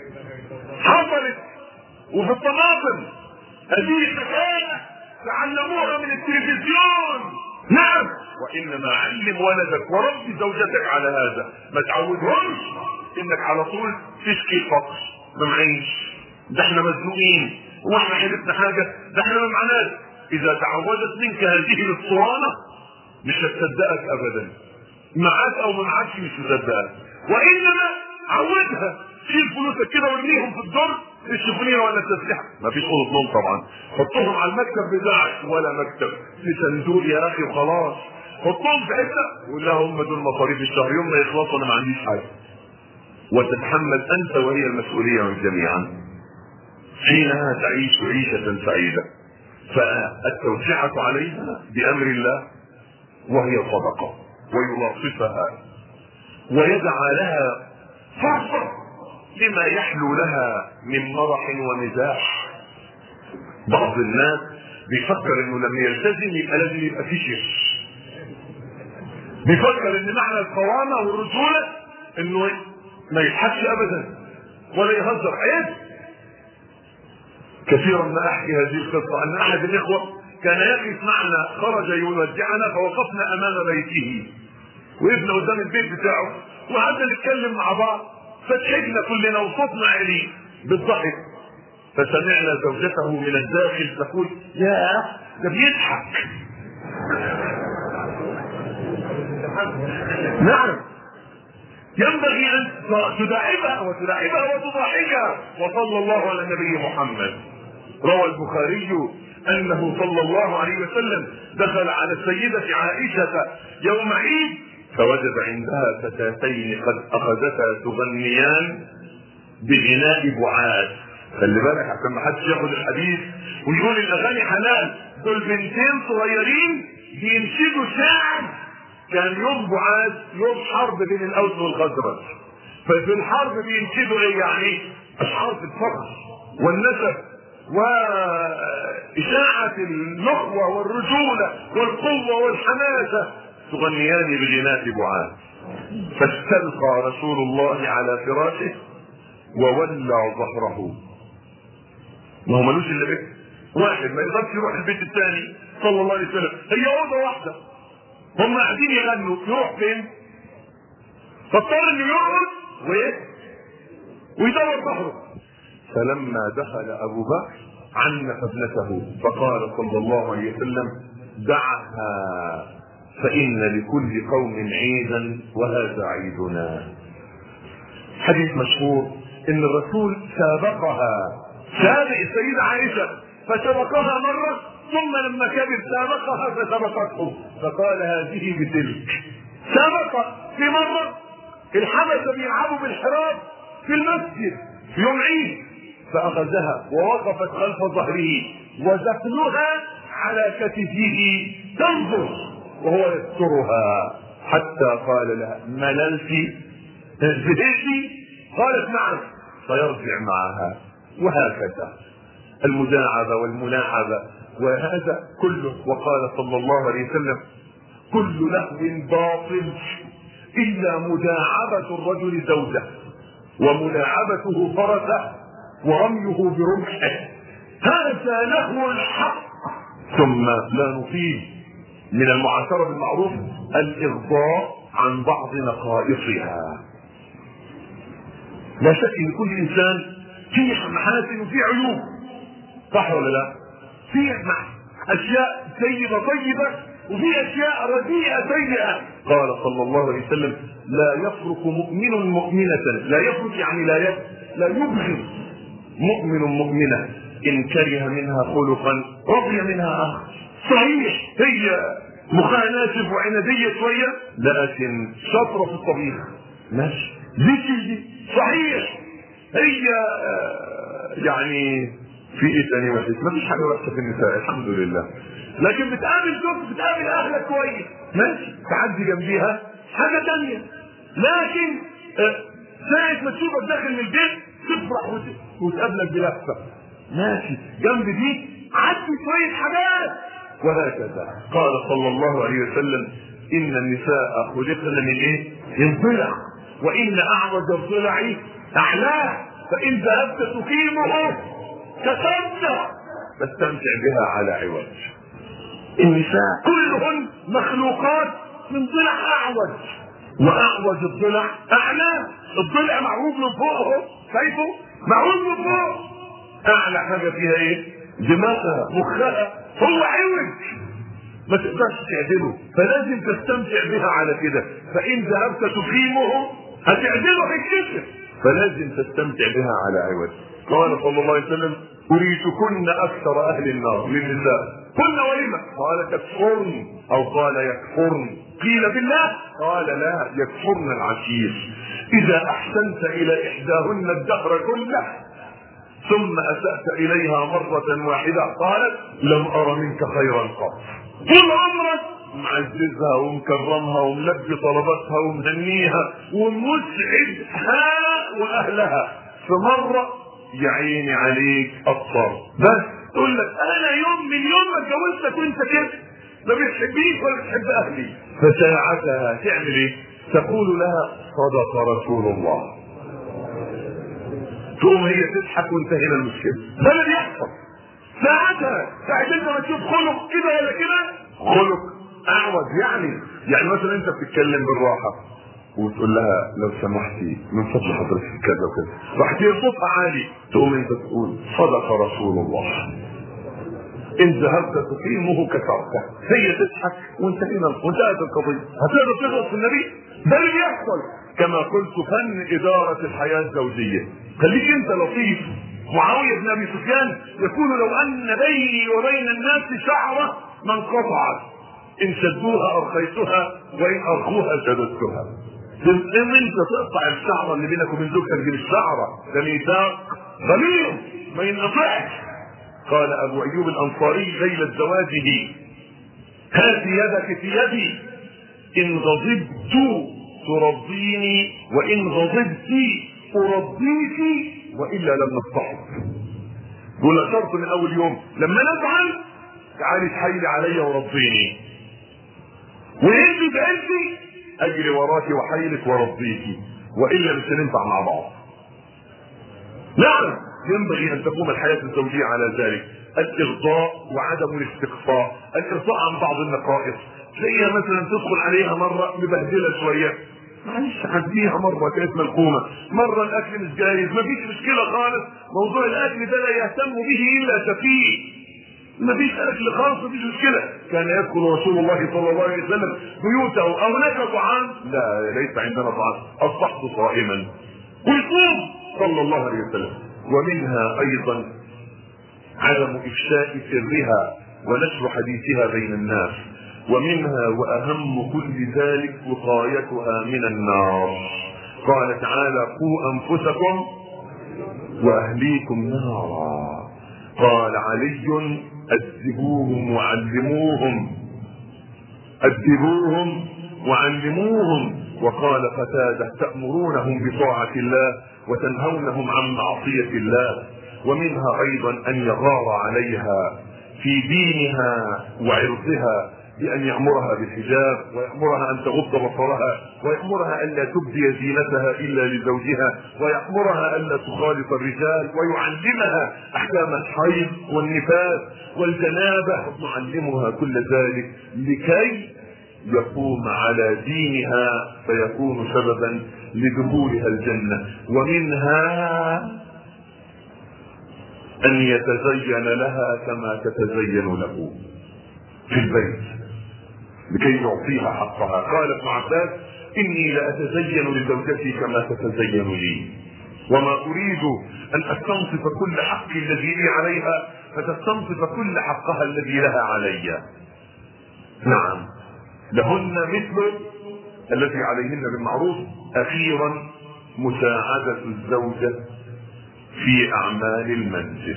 حصلت. وفي الطماطم هذه الحكايه تعلموها من التلفزيون. نعم. وانما علم ولدك وربي زوجتك على هذا، ما تعودهمش انك على طول تشكي الفقر، ما معيش، ده احنا مزنوقين، واحنا حلفنا حاجه، ده احنا ما معناش. اذا تعودت منك هذه الاسطوانه مش هتصدقك ابدا، معاك او ما معاكش مش هتصدقك. وانما عودها، شيل فلوسك كده وارميهم في الدرج، الشيفونيه ولا التسليحه، مفيش اوضه نوم طبعا، حطهم على المكتب بتاعك ولا مكتب، في صندوق يا اخي وخلاص، حطهم في حته وقول لها هم دول مصاريف الشهر، يوم ما يخلصوا انا ما عنديش حاجه. وتتحمل انت وهي المسؤوليه من جميعا. حينها تعيش عيشه سعيده. فالتوسعه عليها بامر الله وهي صدقه، ويلاطفها ويدعى لها فرصه لما يحلو لها من مرح ومزاح. بعض الناس بيفكر انه لما يلتزم يبقى لازم يبقى فيه شيء، بيفكر ان معنى القوامه والرجوله انه ما يضحكش ابدا ولا يهزر. عيب. كثيرا ما احكي هذه القصه ان احد الاخوه كان يقف معنا، خرج يودعنا فوقفنا امام بيته، وقفنا قدام البيت بتاعه وقعدنا نتكلم مع بعض، فضحكنا كلنا وصوتنا عالي بالضحك. فسمعنا زوجته من الداخل تقول يا ده بيضحك. نعم. ينبغي ان تداعبها وتداعبها وتضحكها. وصلى الله على النبي محمد. روى البخاري انه صلى الله عليه وسلم دخل على السيدة عائشة يوم عيد فوجد عندها فتاتين قد اخذتا تغنيان بغناء بعاد. خلي بالك عشان ما حدش ياخد الحديث ويقول الاغاني حلال، دول بنتين صغيرين بينشدوا شعر. كان يوم بعاد يوم حرب بين الاوس والخزرج، ففي الحرب بينشدوا ايه يعني؟ اشعار الفخر والنسب واشاعة النخوة والرجولة والقوة والحماسة، تغنيان بغناء بعاد. فاستلقى رسول الله على فراشه وولى ظهره. ما هو ملوش الا بيت واحد، ما يقدرش يروح البيت الثاني صلى الله عليه وسلم، هي اوضه واحده، هم قاعدين يغنوا، يروح فين؟ فاضطر انه يقعد وايه؟ ويدور ظهره. فلما دخل ابو بكر عنف ابنته فقال صلى الله عليه وسلم دعها فان لكل قوم عيدا وهذا عيدنا. حديث مشهور ان الرسول سابقها، سابق السيدة عائشة فسبقها مرة، ثم لما كبر سابقها فسبقته فقال هذه بتلك. سبق في مرة الحبشة بيلعبوا بالحراب في المسجد في يوم عيد، فأخذها ووقفت خلف ظهره وذقنها على كتفه تنظر وهو يسترها حتى قال لها مللت زهقتي؟ قالت نعم، فيرجع معها. وهكذا المداعبة والملاعبة وهذا كله. وقال صلى الله عليه وسلم كل لهو باطل إلا مداعبة الرجل زوجه وملاعبته فرسه ورميه برمحه، هذا لهو الحق. ثم لا نفيد من المعاشرة بالمعروف الإغضاء عن بعض نقائصها. لا شك ان كل انسان فيه محاسن وفيه عيوب، صح ولا لا؟ فيه اشياء طيبه طيبه وفيه اشياء رديئه سيئه. قال صلى الله عليه وسلم لا يفرق مؤمن مؤمنه، لا يفرق يعني لا يفرق لا يبغض مؤمن مؤمنه ان كره منها خلقا رضي منها اخر. صحيح هي مخها ناشف وعناديه شويه لكن شاطره في الطبيخ ماشي، ذكي صحيح هي يعني في ايه تاني وحش؟ ما فيش حاجه وحشه في النساء الحمد لله، لكن بتقابل زوج بتقابل اهلك كويس ماشي، تعدي جنبيها حاجه تانيه. لكن ساعه ما تشوفك داخل من البيت تفرح وتقابلك بلفه ماشي، جنب دي عدي شويه حاجات وهكذا. قال صلى الله عليه وسلم ان النساء خلقن من ايه؟ من ضلع، وان اعوج الضلع اعلاه، فان ذهبت تقيمه كسرته فاستمتع بها على عوج. النساء كلهن مخلوقات من ضلع اعوج، واعوج الضلع اعلاه. الضلع معروف من فوقه، شايفه معروف من فوق، اعلى حاجه فيها ايه؟ دماغها مخها، هو عوج ما تقدرش تعدله، فلازم تستمتع بها على كده. فان ذهبت تقيمه هتعدله هيتكسر، فلازم تستمتع بها على عوج. قال صلى الله عليه وسلم اريتكن اكثر اهل النار للنساء، قلنا ولما؟ قال تكفرن او قال يكفرن، قيل بالله قال لا يكفرن العشير. اذا احسنت الى احداهن الدهر كله ثم اسأت اليها مرة واحدة قالت لم ارى منك خيرا قط. طول عمرك معززها ومكرمها وملبي طلباتها ومهنيها ومسعدها واهلها، في مرة يا عيني عليك اطفال بس تقول لك انا يوم من يوم ما اتجوزتك وانت كده ما بتحبيش ولا بتحب اهلي، فساعتها تعمل ايه؟ تقول لها صدق رسول الله، تقوم هي تضحك وانتهينا المشكله. ده اللي بيحصل ساعتها. ساعة انت ما تشوف خلق كده ولا كده، خلق اعوج يعني يعني مثلا انت بتتكلم بالراحه وتقول لها لو سمحتي من فضل حضرتك كذا وكذا، راح صوتها عالي، تقوم انت تقول صدق رسول الله، ان ذهبت تقيمه كسرته. هي تضحك وانتهينا وانتهت القضيه. هتقدر تغلط في النبي؟ ده اللي بيحصل. كما قلت فن اداره الحياه الزوجيه، خليك انت لطيف. معاويه بن ابي سفيان يقول لو ان بيني وبين الناس شعره ما انقطعت، ان شدوها ارخيتها وان ارخوها شددتها. ان انت تقطع الشعره اللي بينك وبين زوجتك دي الشعره، ده ميثاق غليظ ما ينقطعش. قال ابو ايوب الانصاري ليله زواجه هات يدك في يدي، ان غضبت ترضيني وان غضبت ارضيك والا لم نصطحب. يقول شرط من اول يوم لما نزعل تعالي تحايلي عليا ورضيني، وانت زعلتي اجري وراكي وحايلك ورضيكي، والا مش هننفع مع بعض. نعم ينبغي ان تقوم الحياه الزوجيه على ذلك، الارضاء وعدم الاستقصاء، الارضاء عن بعض النقائص. تلاقيها مثلا تدخل عليها مره مبهدله شويه، معلش عديها مره كانت ملقومه، مره الاكل مش جاهز، مفيش مشكله خالص، موضوع الاكل ده لا يهتم به الا سفيه، مفيش اكل خالص مفيش مشكله. كان يدخل رسول الله صلى الله عليه وسلم بيوته او هناك طعام؟ لا ليس عندنا طعام، اصبحت صائما، ويصوم صلى الله عليه وسلم. ومنها ايضا عدم افشاء سرها ونشر حديثها بين الناس، ومنها واهم كل ذلك وقايتها من النار. قال تعالى قوا انفسكم واهليكم نارا. قال علي ادبوهم وعلموهم ادبوهم وعلموهم. وقال قتادة تأمرونهم بطاعة الله وتنهونهم عن معصية الله. ومنها أيضا أن يغار عليها في دينها وعرضها بأن يأمرها بالحجاب، ويأمرها أن تغض بصرها، ويأمرها ألا تبدي زينتها إلا لزوجها، ويأمرها ألا تخالط الرجال، ويعلمها أحكام الحيض والنفاس والجنابة، يعلمها كل ذلك لكي يقوم على دينها فيكون سببا لدخولها الجنة. ومنها أن يتزين لها كما تتزين له في البيت لكي يعطيها حقها. قال ابن عباس: إني لأتزين لزوجتي كما تتزين لي، وما أريد أن أستنصف كل حق الذي لي عليها فتستنصف كل حقها الذي لها علي. نعم، لهن مثل الذي عليهن بالمعروف. أخيرا مساعدة الزوجة في أعمال المنزل.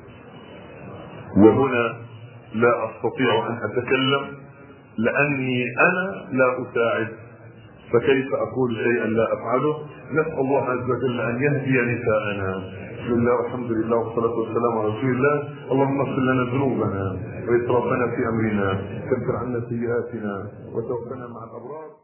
وهنا لا أستطيع أن أتكلم لأني أنا لا أساعد، فكيف أقول شيئا لا أفعله؟ نسأل الله عز وجل أن يهدي نساءنا. بسم الله والحمد لله والصلاة والسلام على رسول الله. اللهم اغفر لنا ذنوبنا وإسرافنا في أمرنا، كفر عنا سيئاتنا وتوفنا مع الأبرار.